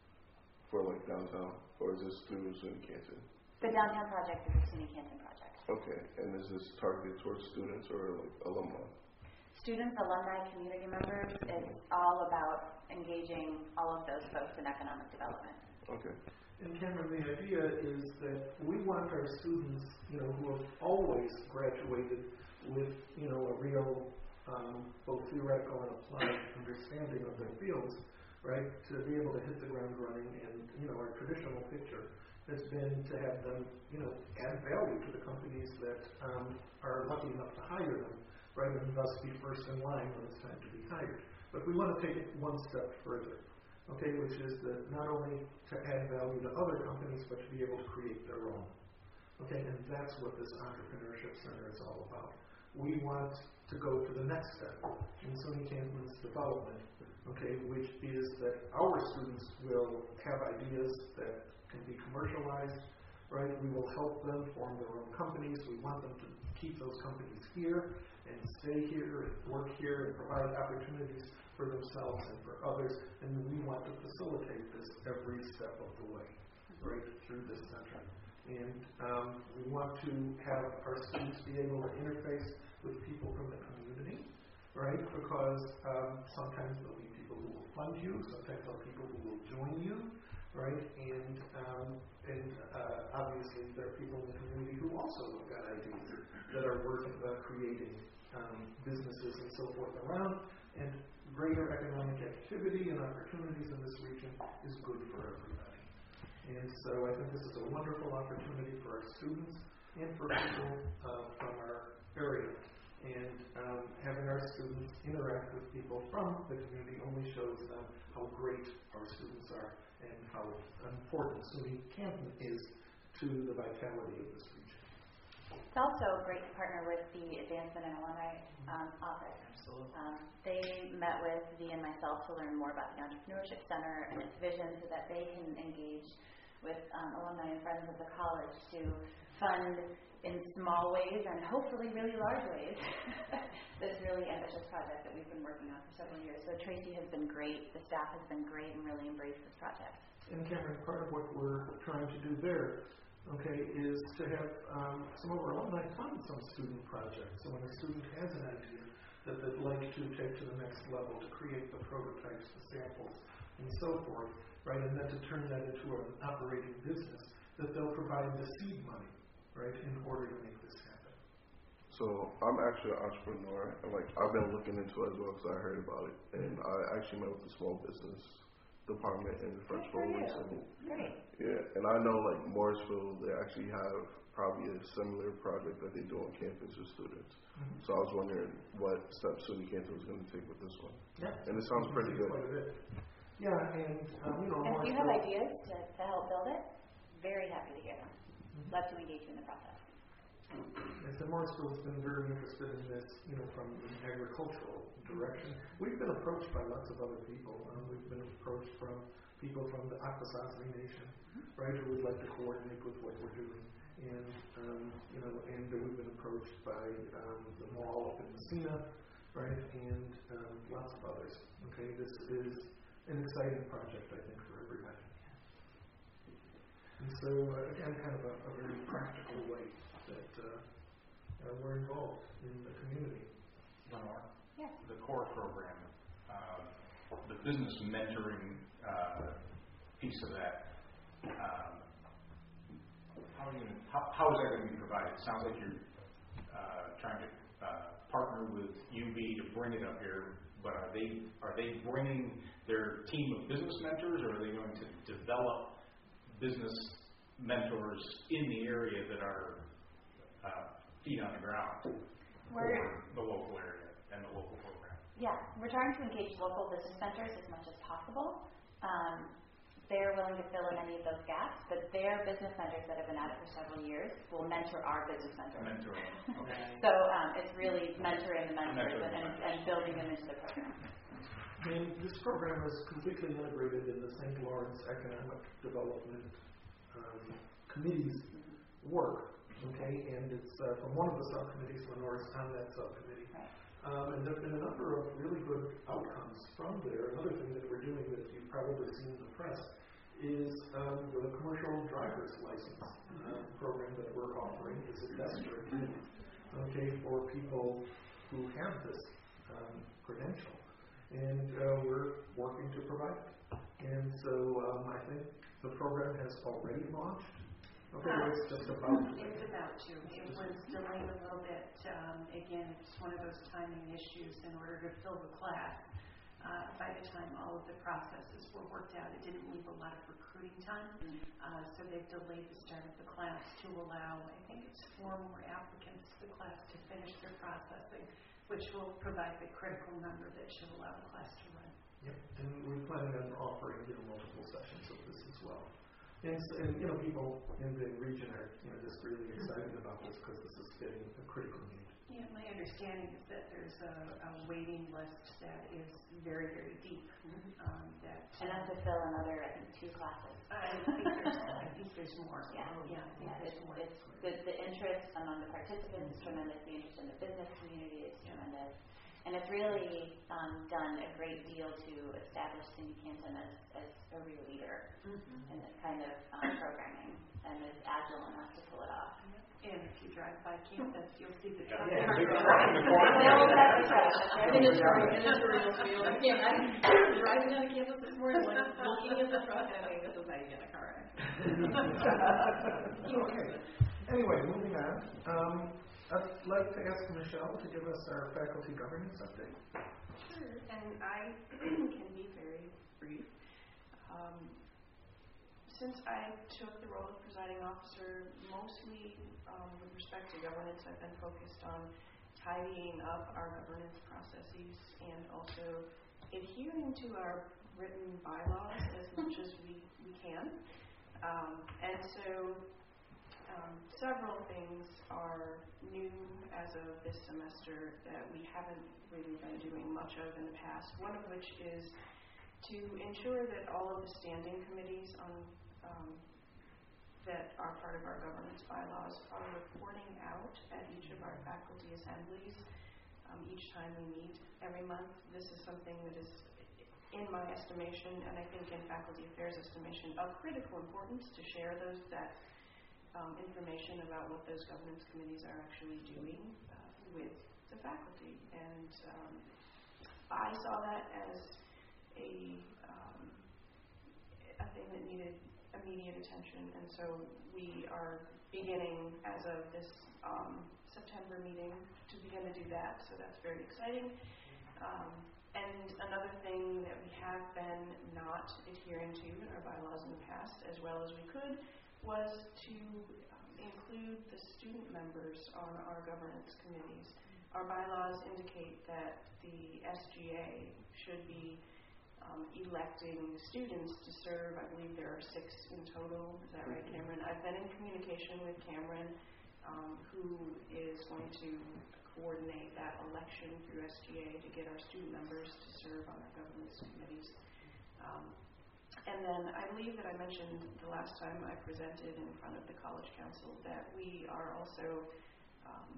for like downtown, or is this through SUNY Canton? The downtown project is a SUNY Canton project. Okay, and is this targeted towards students or like alumni? Students, alumni, community members, it's all about engaging all of those folks in economic development. Okay. And Cameron, the idea is that we want our students, you know, who have always graduated with, you know, a real, um, both theoretical and applied understanding of their fields, right, to be able to hit the ground running. And, you know, our traditional picture has been to have them, you know, add value to the companies that um, are lucky enough to hire them, right, and thus be first in line when it's time to be hired. But we want to take it one step further. Okay, which is that not only to add value to other companies, but to be able to create their own. Okay, and that's what this Entrepreneurship Center is all about. We want to go to the next step in SUNY Canton's development, okay, which is that our students will have ideas that can be commercialized, right? We will help them form their own companies. We want them to keep those companies here and stay here and work here and provide opportunities for themselves and for others, and we want to facilitate this every step of the way, right, through this center. And um, we want to have our students be able to interface with people from the community, right, because um, sometimes there'll be people who will fund you, sometimes there'll be people who will join you, right, and, um, and uh, obviously there are people in the community who also have got ideas that are worth uh, creating um, businesses and so forth around, and greater economic activity and opportunities in this region is good for everybody. And so I think this is a wonderful opportunity for our students and for people uh, from our area. And um, having our students interact with people from the community only shows them how great our students are and how important SUNY Canton is to the vitality of this region. It's also great to partner with the Advancement and Alumni um, Office. Absolutely. Um, they met with Dee and myself to learn more about the Entrepreneurship Center and its vision so that they can engage with um, alumni and friends of the college to fund in small ways and hopefully really large ways this really ambitious project that we've been working on for several years. So Tracy has been great, the staff has been great and really embraced this project. And Cameron, part of what we're trying to do there, okay, is to have um, some of our alumni fund some student projects. So when a student has an idea that they'd like to take to the next level, to create the prototypes, the samples, and so forth, right, and then to turn that into an operating business, that they'll provide the seed money, right, in order to make this happen. So I'm actually an entrepreneur, and like I've been looking into it as well because I heard about it, and I actually met with the small business department in Frenchville recently. Great. Yeah, and I know like Morrisville, they actually have probably a similar project that they do on campus with students. Mm-hmm. So I was wondering what steps SUNY Canton was going to take with this one. Yeah. And it sounds pretty good. Yeah, and um, you know. And if you have ideas to, to help build it, very happy to hear them. Mm-hmm. Love to engage you in the process. And so Morrisville's been very interested in this, you know, from an agricultural direction. We've been approached by lots of other people. Um, we've been approached from people from the Akwesasne Nation, right, who would like to coordinate with what we're doing. And, um, you know, and we've been approached by um, the mall up in Messina, right, and um, lots of others. Okay, this is an exciting project, I think, for everybody. And so, uh, again, kind of a, a very practical way that uh, uh, we're involved in the community. Lenore? Yes. The core program, um, the business mentoring uh, piece of that, um, how, are you gonna, how, how is that going to be provided? It sounds like you're uh, trying to uh, partner with U B to bring it up here, but are they are they bringing their team of business mentors, or are they going to develop business mentors in the area that are uh, feet on the ground We're, for the local area and the local program? Yeah, we're trying to engage local business centers as much as possible. Um, they're willing to fill in any of those gaps, but their business centers that have been at it for several years will mentor our business centers. Mentoring. Okay. So um, it's really mentoring the mentors Mentoring and, and, and building them into the program. And this program is completely integrated in the Saint Lawrence Economic Development um, Committee's work, okay? And it's uh, from one of the subcommittees, Lenore's on that subcommittee. Um, and there have been a number of really good outcomes from there. Another thing that we're doing that you've probably seen in the press is um, the commercial driver's license uh, program that we're offering is a desperate need, okay, for people who have this um, credential. And uh, we're working to provide it. And so um, I think the program has already launched. Okay, uh, it's just about to. It's about to. It was delayed a little bit. Um, again, it's one of those timing issues in order to fill the class. Uh, by the time all of the processes were worked out, it didn't leave a lot of recruiting time. Uh, so they've delayed the start of the class to allow, I think it's four more applicants to the class to finish their processing, which will provide the critical number that should allow the class to run. Yep, and we're planning on offering, you know, multiple sessions of this as well. And, and you know, people in the region are, you know, just really excited about this because this is getting a critical need. Yeah, my understanding is that there's a, a waiting list that is very, very deep. Mm-hmm. um, that and that's to fill another, I think, two classes. I think there's, I think there's more. Yeah, yeah, I think yeah. there's It's, more. it's the, the interest among the participants is tremendous. The interest in the business community is tremendous. And it's really um, done a great deal to establish SUNY Canton as, as a real leader mm-hmm. in this kind of um, programming and is agile enough to pull it off. And if you drive by campus, you'll see the truck. Yeah, big truck in the corner. They always have the truck. It is true. It is a real feel. Again, I'm driving down to campus this morning, like, looking at the truck, and I think this is how you get in a car wreck. Okay. Anyway, moving on. Um, I'd like to ask Michelle to give us our faculty governance update. Sure, and I can be very brief. Um, since I took the role of presiding officer, mostly um, with respect to governance, I've been focused on tidying up our governance processes and also adhering to our written bylaws as much as we, we can. Um, and so um, several things are new as of this semester that we haven't really been doing much of in the past, one of which is to ensure that all of the standing committees on um, that are part of our governance bylaws are reporting out at each of our faculty assemblies um, each time we meet every month. This is something that is, in my estimation, and I think in faculty affairs estimation, of critical importance to share those that um, information about what those governance committees are actually doing uh, with the faculty. And um, I saw that as a um, a thing that needed immediate attention, and so we are beginning as of this um, September meeting to begin to do that, so that's very exciting. Um, and another thing that we have been not adhering to in our bylaws in the past, as well as we could, was to um, include the student members on our governance committees. Our bylaws indicate that the S G A should be Um, electing students to serve. I believe there are six in total. Is that right, Cameron? I've been in communication with Cameron, um, who is going to coordinate that election through S G A to get our student members to serve on our governance committees. Um, and then I believe that I mentioned the last time I presented in front of the College Council that we are also um,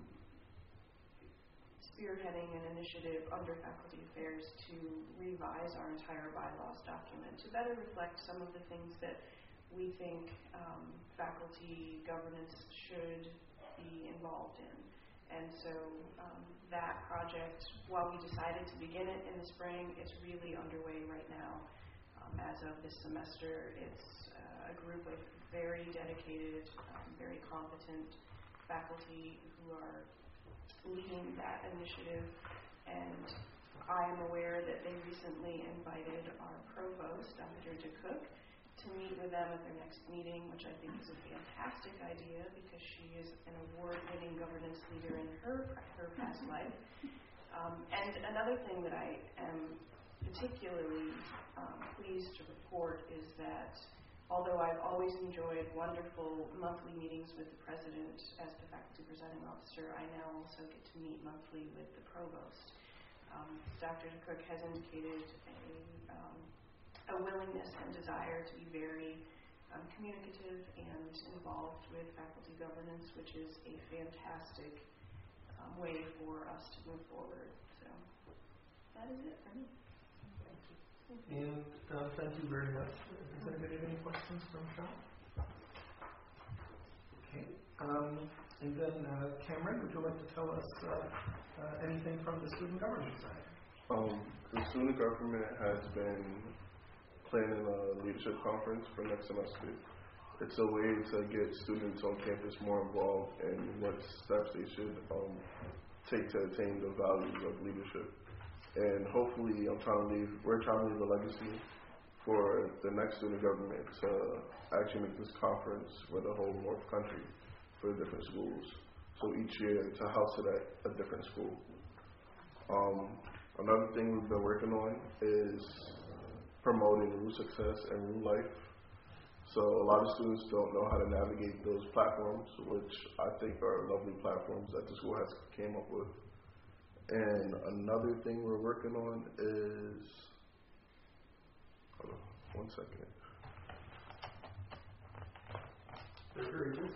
spearheading an initiative under Faculty Affairs to revise our entire bylaws document to better reflect some of the things that we think um, faculty governance should be involved in. And so um, that project, while we decided to begin it in the spring, it's really underway right now. Um, as of this semester, it's uh, a group of very dedicated, um, very competent faculty who are leading that initiative, and I am aware that they recently invited our provost, Doctor DeCook, to meet with them at their next meeting, which I think is a fantastic idea because she is an award-winning governance leader in her her past life. Um, and another thing that I am particularly um, pleased to report is that although I've always enjoyed wonderful monthly meetings with the president as the faculty presenting officer, I now also get to meet monthly with the provost. Um, Doctor DeCook has indicated a, um, a willingness and desire to be very um, communicative and involved with faculty governance, which is a fantastic um, way for us to move forward. So that is it for me. And uh, thank you very much. Does anybody have any questions from Sean? Okay. Um, and then uh, Cameron, would you like to tell us uh, uh, anything from the student government side? Um, the student government has been planning a leadership conference for next semester. It's a way to get students on campus more involved in what steps they should um, take to attain the values of leadership. And hopefully, I'm trying to leave, we're trying to leave a legacy for the next student government to actually make this conference for the whole North Country for the different schools. So each year to house it at a different school. Um, another thing we've been working on is promoting Rule Success and Rule Life. So a lot of students don't know how to navigate those platforms, which I think are lovely platforms that the school has came up with. And another thing we're working on is, hold on, one second. They're very busy.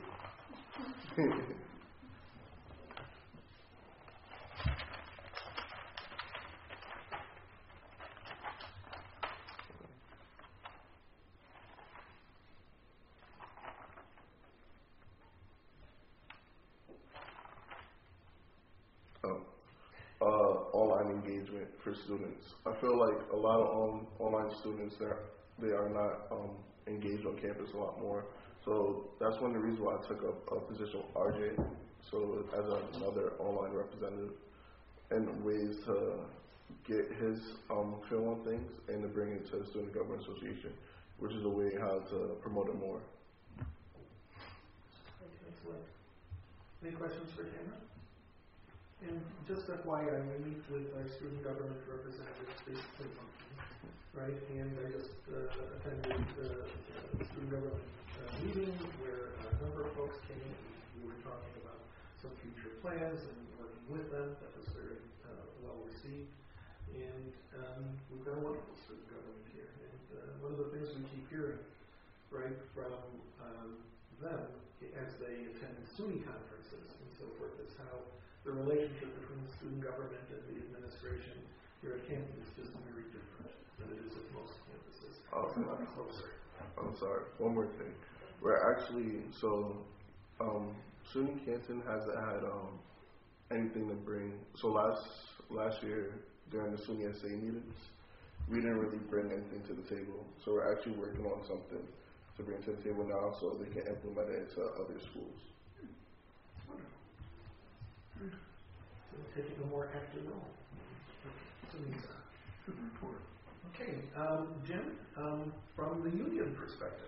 Oh. Uh, online engagement for students. I feel like a lot of um, online students, they are not um, engaged on campus a lot more. So that's one of the reasons why I took up a position with R J, so as another online representative, and ways to get his um, feel on things and to bring it to the Student Government Association, which is a way how to promote it more. Excellent. Any questions for Cameron? And just F Y I, we meet with our student government representatives basically monthly, right? And I just uh, attended the uh, student government uh, meeting where a number of folks came. We were talking about some future plans and working with them. That was very uh, well received. And um, we've got a wonderful student government here. And uh, one of the things we keep hearing, right, from um, them as they attend SUNY conferences and so forth is how the relationship between student government and the administration here at Canton is just very different than it is at most campuses. Oh, it's a lot closer. I'm sorry. One more thing. We're actually, so um, SUNY Canton hasn't had um, anything to bring. So last last year during the SUNY S A meetings, we didn't really bring anything to the table. So we're actually working on something to bring to the table now so they can implement it into other schools. So taking a more active role. Good report. Okay, um, Jim, um, from the union perspective.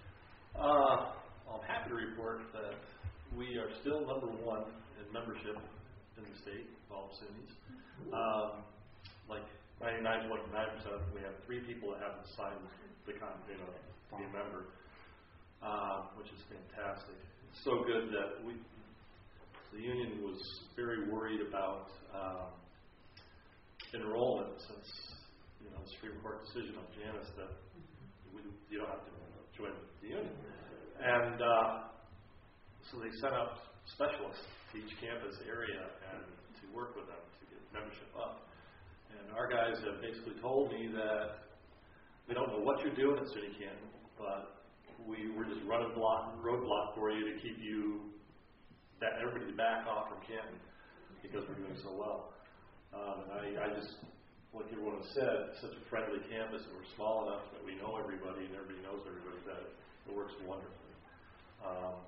Uh, I'm happy to report that we are still number one in membership in the state, all SUNYs. Um, like ninety-nine point nine percent, we have three people that haven't signed the con, you know, to be a member, uh, which is fantastic. It's so good that we, the union was very worried about um, enrollment since, you know, the Supreme Court decision on Janus that we, you don't have to join the union. And uh, so they sent out specialists to each campus area and to work with them to get membership up. And our guys have basically told me that we don't know what you're doing at SUNY Canton, but we, we're just running block, roadblock for you to keep you, that everybody to back off from Canton because we're doing so well. Um, and I, I just, like everyone has said, such a friendly campus, and we're small enough that we know everybody and everybody knows everybody, that it, it works wonderfully. Um,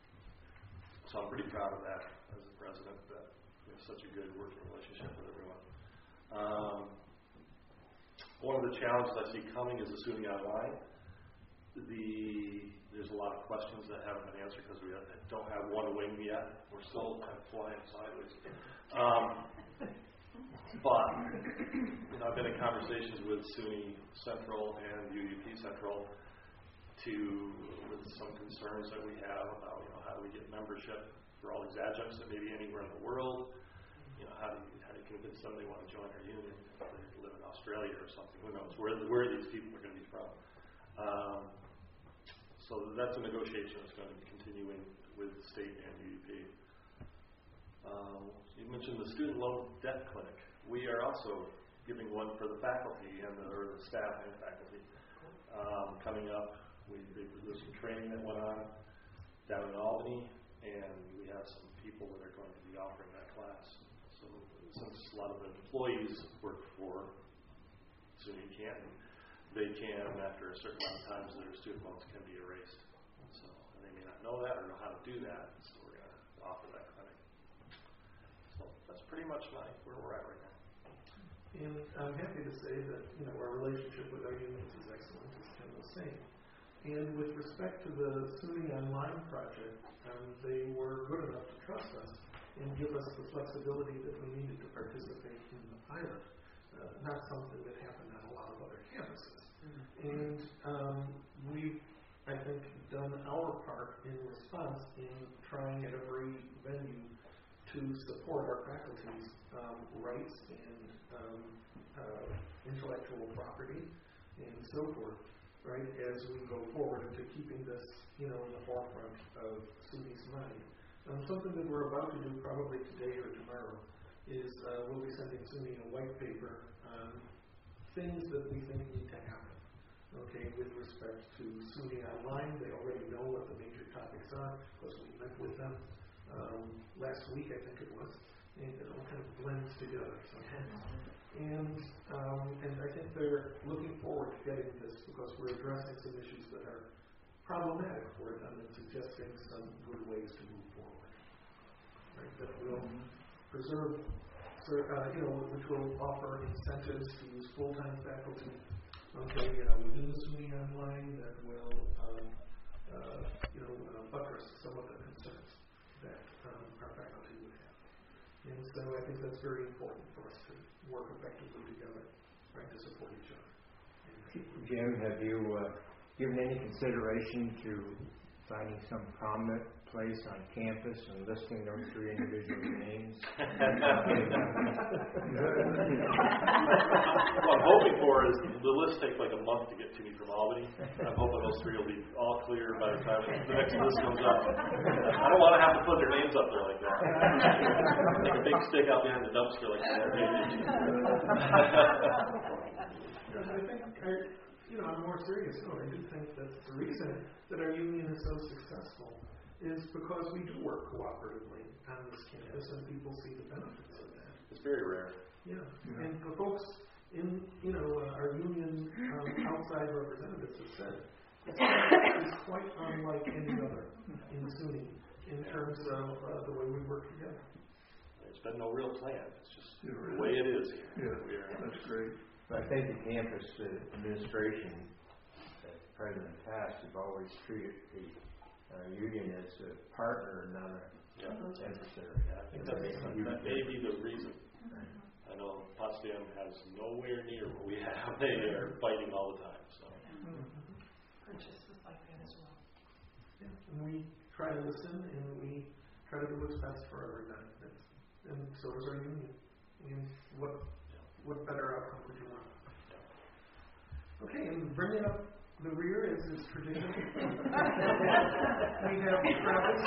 so I'm pretty proud of that as the president, that we have such a good working relationship with everyone. Um, one of the challenges I see coming is the SUNY Online. The, there's a lot of questions that haven't been answered because we don't have one wing yet. We're still kind of flying sideways. Um, but, you know, I've been in conversations with SUNY Central and U U P Central to, with some concerns that we have about, you know, how do we get membership for all these adjuncts that may be anywhere in the world. You know, how do you, how do you convince them they want to join our union if they live in Australia or something? Who knows where, where these people are going to be from. Um, so that's a negotiation that's going to be continuing with state and U U P. Um, you mentioned the student loan debt clinic. We are also giving one for the faculty and the, or the staff and faculty. Um, coming up, we, there's some training that went on down in Albany, and we have some people that are going to be offering that class. So since a lot of the employees work for SUNY Canton, they can, after a certain amount of times, their student loans can be erased. So and they may not know that or know how to do that, so we're going to offer that clinic. So that's pretty much my, where we're at right now. And I'm happy to say that, you know, our relationship with our unions is excellent, as Ken was saying. And with respect to the SUNY Online project, um, they were good enough to trust us and give us the flexibility that we needed to participate in the pilot. Uh, not something that happened on a lot of other campuses. Mm-hmm. And um, we've, I think, done our part in response in trying at every venue to support our faculty's um, rights and um, uh, intellectual property and so forth, right, as we go forward into keeping this, you know, in the forefront of SUNY's mind. Um, something that we're about to do probably today or tomorrow is uh, we'll be sending SUNY a white paper on things that we think need to happen, okay, with respect to SUNY Online. They already know what the major topics are because we met with them um, last week, I think it was, and it all kind of blends together sometimes. And, um, and I think they're looking forward to getting this because we're addressing some issues that are problematic for them and suggesting some good ways to move forward, right, that will preserve, uh, you know, which will offer incentives to use full-time faculty, okay, uh, within the SUNY Online that will, um, uh, you know, uh, buttress some of the concerns that um, our faculty would have. And so I think that's very important for us to work effectively together, right, to support each other. Jim, have you uh, given any consideration to finding some prominent place on campus and listing those three individual names? What I'm hoping for is the list takes like a month to get to me from Albany. I'm hoping those three will be all clear by the time the next list comes up. I don't want to have to put their names up there like that. Take a big stick out behind the dumpster like that. I think, I, you know, on a more serious note, I do think that the reason that our union is so successful is because we do work cooperatively on this campus, and people see the benefits of that. It's very rare. Yeah, yeah. And the folks in, you know, uh, our union um, outside representatives have said it's quite unlike any other in SUNY in terms of uh, the way we work together. There's been no real plan. It's just the way it is here. Yeah, that's great. I think the campus uh, administration, uh, President Taft, have always treated the uh, union as a partner, not a yeah. adversary. Yeah, I think that's, that may be the reason. Right. I know Potsdam has nowhere near what we have. They are fighting all the time. So. Mm-hmm. Purchase is like that as well. Yeah, and we try to listen, and we try to do what's best for our benefits, and so does our union. And what what better outcome would you want? Okay, and bringing up the rear is is tradition. We have Travis.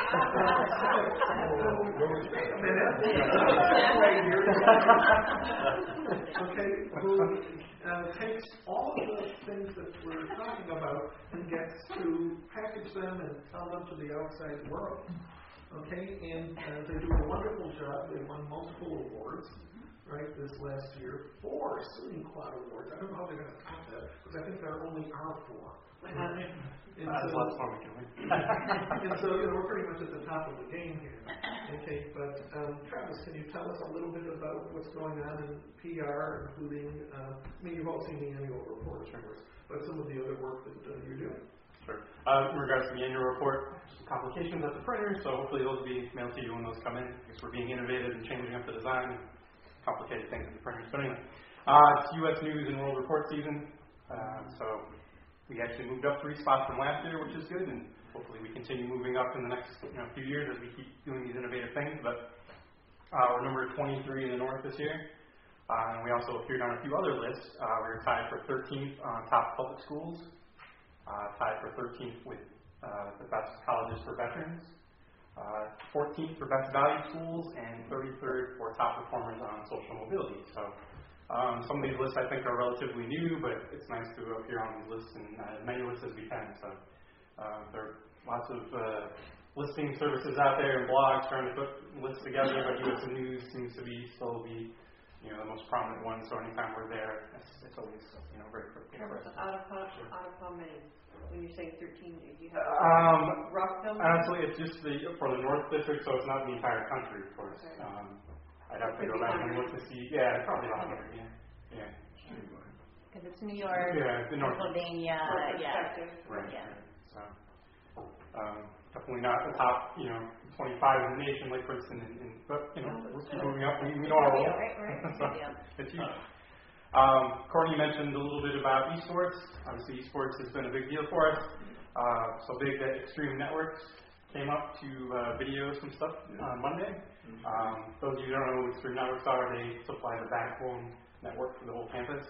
Okay, who uh, takes all of the things that we're talking about and gets to package them and tell them to the outside world. Okay, and uh, they do a wonderful job. They won multiple awards. Right, this last year, four SUNY Quad Awards. I don't know how they're going to top that, because I think there only are four. Right? And, That's so, lots of fun we can win. and so, you know, we're pretty much at the top of the game here. Okay, but um, Travis, can you tell us a little bit about what's going on in P R, including, uh, I mean, you've all seen the annual report, of course, but some of the other work that uh, you're doing. Sure. Uh, in regards to the annual report, some complications at the printer, so hopefully those will be mailed to you when those come in, because we're being innovative and changing up the design. Complicated things at the printers. But anyway, uh, it's U S News and World Report season, uh, so we actually moved up three spots from last year, which is good, and hopefully we continue moving up in the next you know, few years as we keep doing these innovative things. But uh, we're number twenty-three in the North this year, uh, and we also appeared on a few other lists. Uh, we were tied for thirteenth on top public schools, uh, tied for thirteenth with uh, the best colleges for veterans. Uh, fourteenth for best value schools, and thirty-third for top performers on social mobility. So um, some of these lists I think are relatively new, but it's nice to appear on these lists and uh, as many lists as we can. So uh, there are lots of uh, listing services out there and blogs trying to put lists together, but U S News seems to be still be you know the most prominent one. So anytime we're there, it's, it's always you know very quick. Out of how, out of how many? When you're saying thirteen, do you have um, rough numbers? Honestly, it's just the for the North District, so it's not the entire country, of course. Okay. Um, I'd have to go back and look to see. Yeah, probably about one hundred. Yeah, yeah. Because it's New York, yeah, the North Pennsylvania, yeah. Right. Yeah. Right. So um, definitely not the top, you know, twenty-five in the nation, like Princeton, and, and but you know, we're keep moving up. We, we know our role. Right, right. So it's huge. Um, Courtney mentioned a little bit about esports. Obviously, esports has been a big deal for us. Uh, so big that Extreme Networks came up to uh, video some stuff on Monday. Um, those of you who don't know what Extreme Networks are, they supply the backbone network for the whole campus.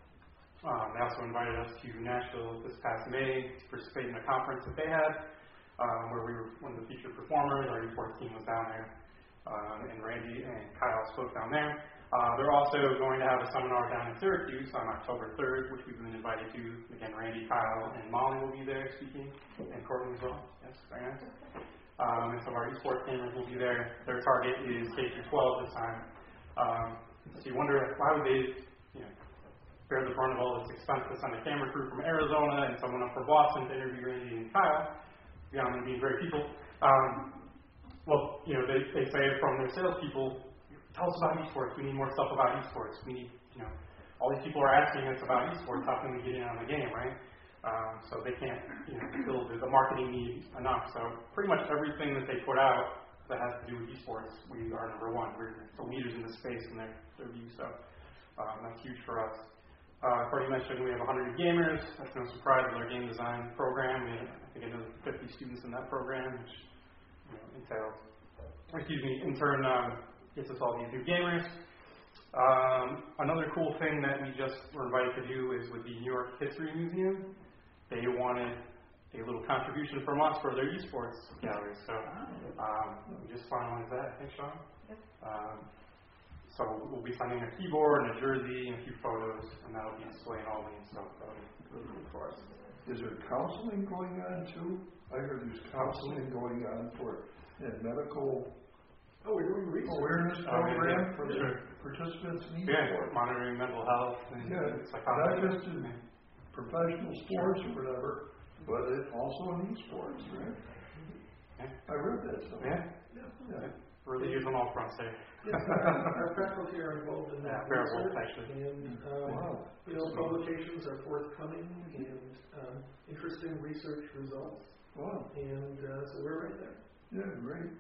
Um, they also invited us to Nashville this past May to participate in a conference that they had, um, where we were one of the featured performers. Our esports team was down there, um, and Randy and Kyle spoke down there. Uh, they're also going to have a seminar down in Syracuse on October third, which we've been invited to. Again, Randy, Kyle, and Molly will be there speaking, and Courtney as well. Yes, very nice. Um, and some of our esports gamers will be there. Their target is K through twelve this time. Um, so you wonder, why would they you know, bear the brunt of all this expense to send a camera crew from Arizona and someone up from Boston to interview Randy and Kyle, beyond them being great people? Um, well, you know, they, they say from their salespeople, tell us about esports. We need more stuff about esports. We need, you know, all these people are asking us about esports. How can we get in on the game, right? Um, so they can't, you know, build the marketing need enough. So pretty much everything that they put out that has to do with esports, we are number one. We're the leaders in the space in their, their view, so um, that's huge for us. Uh, Courtney mentioned we have one hundred gamers. That's no surprise with our game design program. We have, I think, another fifty students in that program, which you know, entails, excuse me, in turn um, gets us all these new gamers. Um, another cool thing that we just were invited to do is with the New York History Museum. They wanted a little contribution from us for their esports gallery. So um, we just finalized that, I think, Sean. Um, So we'll be sending a keyboard and a jersey and a few photos, and that'll be displayed in Albany, so that'll be really good for us. Is there counseling going on too? I heard there's counseling going on for a medical Oh, we're doing research. awareness Oh, yeah, program yeah, for the sure. participants in Yeah, esports. monitoring mental health and Yeah, not psychology. just in professional sports or whatever, but it also in esports, right? Yeah. I read that somewhere. Yeah, Yeah. yeah. We're leaders on all fronts there. Yes, our faculty are involved in Yeah, that fair research, wolf, actually. and um, Wow. you know, publications are forthcoming and um, interesting research results, Wow. and uh, so we're right there. Yeah, great.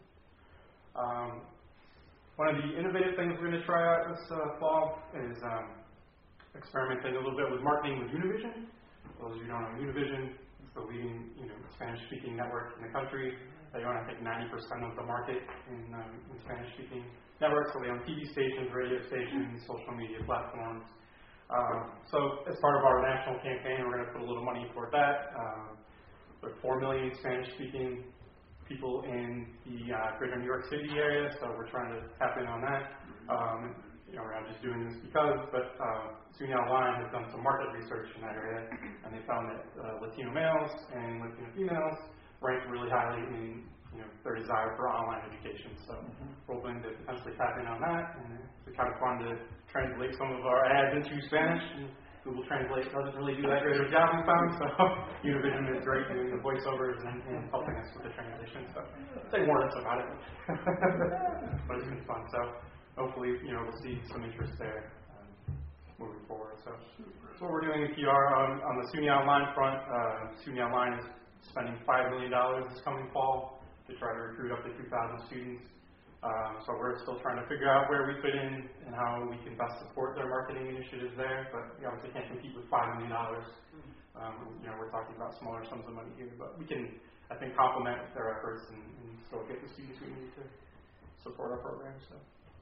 Um, one of the innovative things we're going to try out this uh, fall is um, experimenting a little bit with marketing with Univision. For those of you who don't know Univision, it's the leading you know, Spanish-speaking network in the country. They own, I think, ninety percent of the market in, um, in Spanish-speaking networks. So they own T V stations, radio stations, social media platforms. Um, so as part of our national campaign, we're going to put a little money toward that. Um, there are four million Spanish-speaking people in the uh, greater New York City area, so we're trying to tap in on that. Um, you know, we're not just doing this because, but uh, SUNY Online has done some market research in that area, and they found that uh, Latino males and Latino females rank really highly in you know their desire for online education. So we're hoping to potentially tap in on that, and it's kind of fun to translate some of our ads into Spanish. And Google Translate doesn't really do that great of a job, we found, so Univision is great doing the voiceovers and, and helping us with the translation. So they warned us about it, but it's been fun. So hopefully, you know, we'll see some interest there um, moving forward. So that's what we're doing in P R um, on the SUNY Online front. Uh, SUNY Online is spending five million dollars this coming fall to try to recruit up to two thousand students. Um, so we're still trying to figure out where we fit in and how we can best support their marketing initiatives there. But we obviously can't compete with five million dollars. Um, you know, we're talking about smaller sums of money here, but we can, I think, complement their efforts and, and still get the students we need to support our program. So,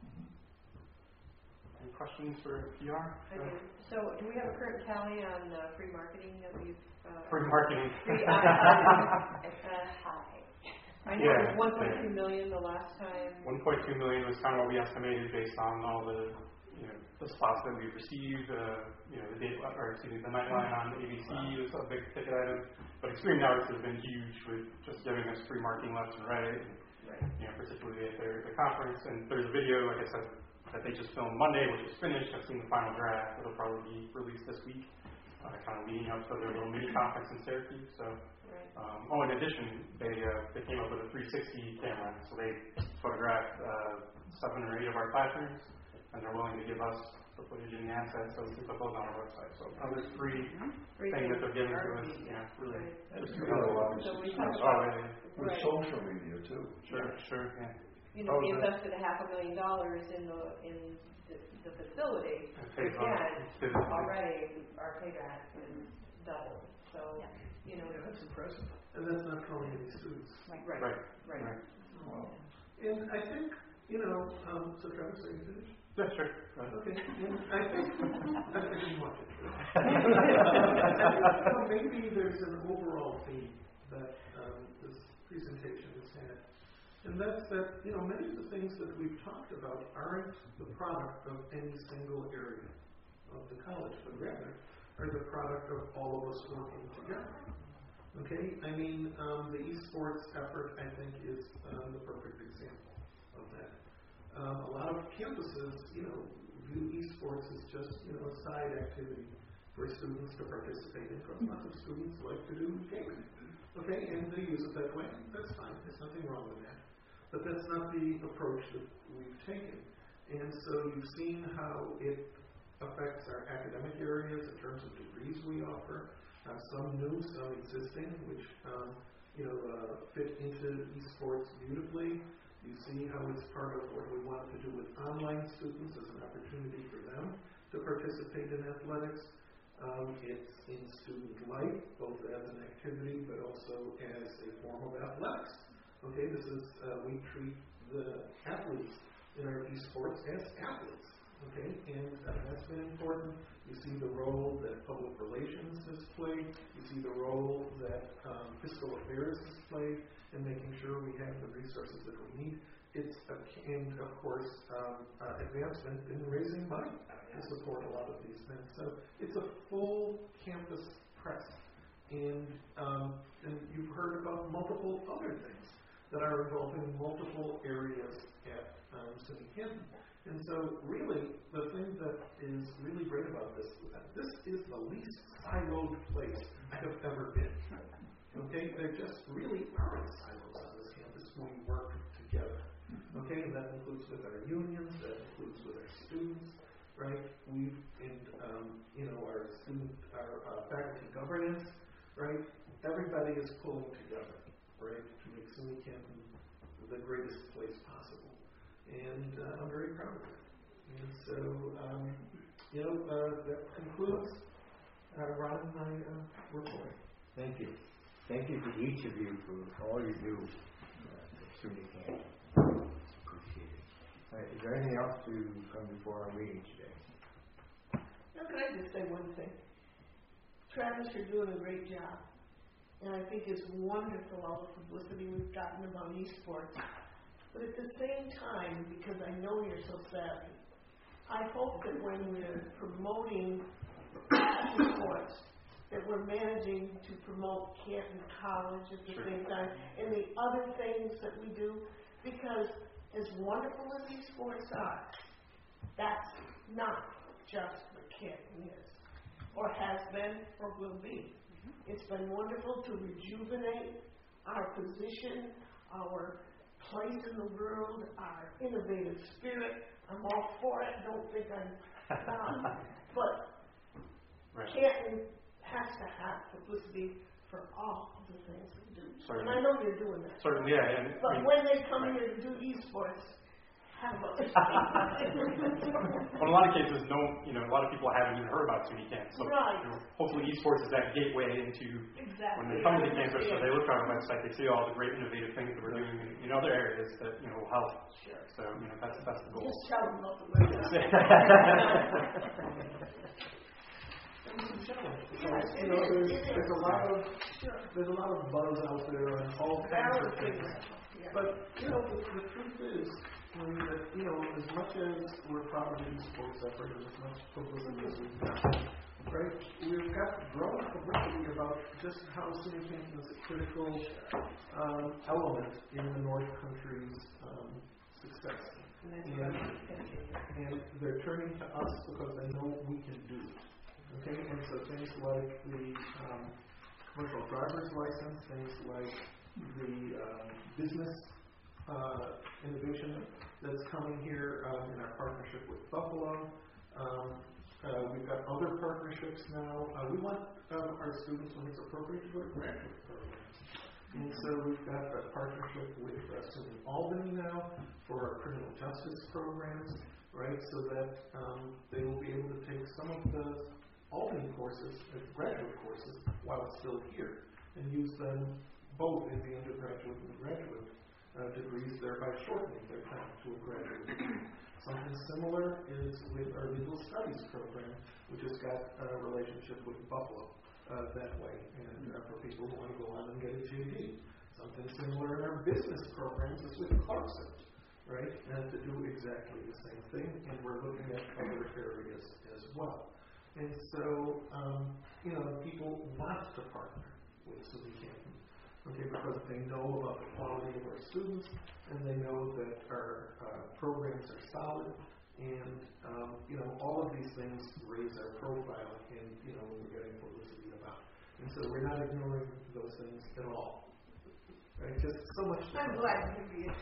any questions for P R? I do. So, do we have a current tally on uh, free marketing that we've? Uh, free marketing. Free advertising. It's uh, high. I know Yeah, it was one point two million the last time. one point two million was kind of what we estimated based on all the, you know, the spots that we received. Uh, you know, the date, or excuse me, the Nightline on A B C was a big ticket item. But Extreme Networks has been huge with just giving us free marketing left and right. And, you know, particularly at their the conference. And there's a video, like I said, that they just filmed Monday, which is finished. I've seen the final draft. It'll probably be released this week, uh, kind of leading up to their little mini conference in Syracuse. So. Um, oh, in addition, they uh, they came up with a three sixty camera, so they photographed uh, seven or eight of our classrooms, and they're willing to give us the footage and the assets so we can put those on our website. So another free Free thing that they're giving to us, marketing. yeah, really. That's just good. really Well, So we oh, talked yeah, about, yeah. With right. social media too. Sure, sure, yeah. You know, Oh, we that- invested a half a million dollars in the in the, the facility. It pays off. Again, It's good. already our payback is doubled. So, you know, That's impressive. And that's not counting any students. right, Right, right. right. Wow. And I think, you know, um, so Travis, are you finished? Yeah, sure. Go ahead. Okay, and I think, I didn't want it. I think, you know, maybe there's an overall theme that um, this presentation has had. And that's that, you know, many of the things that we've talked about aren't the product of any single area of the college, but rather are the product of all of us working together. Okay, I mean, um, the esports effort, I think, is um, the perfect example of that. Um, a lot of campuses, you know, view esports as just, you know, a side activity for students to participate in, because lots of students like to do gaming. Okay, and they use it that way. That's fine. There's nothing wrong with that. But that's not the approach that we've taken. And so you've seen how it affects our academic areas in terms of degrees we offer. Uh, some new, some existing, which um, you know uh, fit into esports beautifully. You see how it's part of what we want to do with online students as an opportunity for them to participate in athletics. Um, it's in student life, both as an activity but also as a form of athletics. Okay, this is, uh, we treat the athletes in our esports as athletes. Okay, and uh, that's been important. You see the role that public relations has played. You see the role that um, fiscal affairs has played in making sure we have the resources that we need. It's a, and of course um, uh, advancement in raising money to support a lot of these things. So it's a full campus press, and um, and you've heard about multiple other things that are involving multiple areas at um, SUNY Canton. And so really, the thing that is really great about this is that this is the least siloed place I have ever been. Okay, there just really aren't silos on this campus. We work together. Okay, and that includes with our unions, that includes with our students, right? We've, and um, you know, our student, our uh, faculty governance, right? Everybody is pulling together, right, to make SUNY Canton the greatest place possible. And uh, I'm very proud of it. And so, um, you know, uh, that concludes uh, Ron and my uh, report. Thank you. Thank you to each of you for all you do uh, at SUNY Canton. Appreciate it. Uh, is there anything else to come before our meeting today? Now, can I just say one thing? Travis, you're doing a great job. And I think it's wonderful all the publicity we've gotten about esports. But at the same time, because I know you're so savvy, I hope that when we're promoting sports, that we're managing to promote Canton College at the Sure. same time, and the other things that we do, because as wonderful as these sports are, that's not just what Canton is, or has been, or will be. It's been wonderful to rejuvenate our position, our place in the world, our innovative spirit. I'm all for it. Don't think I'm not. But Right. Canton has to have publicity for all of the things we do. Certainly. And I know you're doing that. Certainly, yeah. And, But I mean, when they come right. here to do esports, have a Well, in a lot of cases, no, you know, a lot of people haven't even heard about SUNY Canton. So Right. you know, hopefully esports is that gateway into Exactly. when they come to the campus or Yeah. they look on our website, they see all the great innovative things that we're doing in, in other areas that, you know, will help. Sure. So, you know, that's, that's the goal. Just tell them about the website. Yes, you know, there's, there's a lot of there's a lot of buzz out there on all kinds of things. But you know, the, the truth is, I mean, that you know, as much as we're proud of the esports effort and as much publicity as we've got, right? We've got growing publicity about just how SUNY Canton is a critical um, element in the North Country's um, success. And, and they're turning to us because they know we can do it. Okay, and so things like the um, commercial driver's license, things like the um, business uh, innovation that's coming here um, in our partnership with Buffalo. Um, uh, we've got other partnerships now. Uh, we want um, our students, when it's appropriate, to go to graduate programs. And so we've got a partnership with uh, SUNY Albany now for our criminal justice programs, right, so that um, they will be able to take some of the Albany courses, as graduate courses, while still here, and use them both in the undergraduate and graduate uh, degrees, thereby shortening their time to a graduate degree. Something similar is with our legal studies program, which has got a relationship with Buffalo uh, that way, and uh, for people who want to go on and get a J D. Something similar in our business programs is with Clarkson, right, and to do exactly the same thing, and we're looking at other areas as well. And so, um, you know, people want to partner with SUNY Canton, okay, because they know about the quality of our students, and they know that our uh, programs are solid, and, um, you know, all of these things raise our profile, and, you know, we're getting publicity about. And so we're not ignoring those things at all. Right? Just so much. I'm glad you did.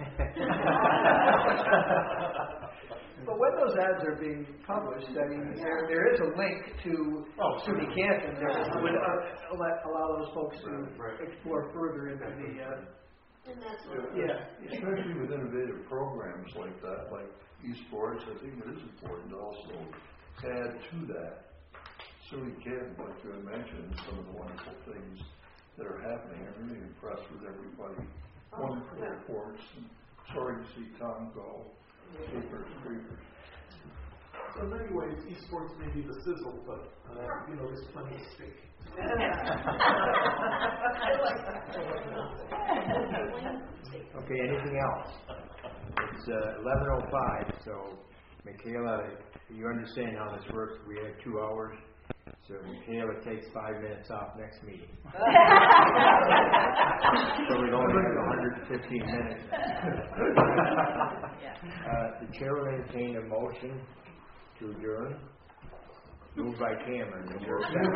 But when those ads are being published, I mean, there, there is a link to Oh, SUNY Canton that Yeah. would uh, let, allow those folks to Right. explore further into the uh, And that's what. Yeah, especially with innovative programs like that, like esports, I think it is important to also add to that. SUNY Canton, like you had mentioned, some of the wonderful things that are happening. I'm really impressed with everybody. Wonderful reports. And sorry to see Tom go. Papers, creepers. So in many ways, esports may be the sizzle, but uh, you know, there's plenty of steak. Okay, anything else? It's uh, eleven oh five, so Michaela, you understand how this works. We have two hours, so Michaela takes five minutes off next meeting. So we'd only have one hundred fifteen minutes. uh, the chair will entertain a motion to adjourn. Moved by Cameron. Is there a second?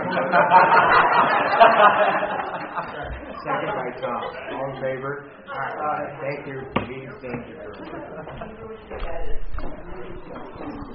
Second by Tom. All in favor? Aye. Thank you. Meeting stands adjourned.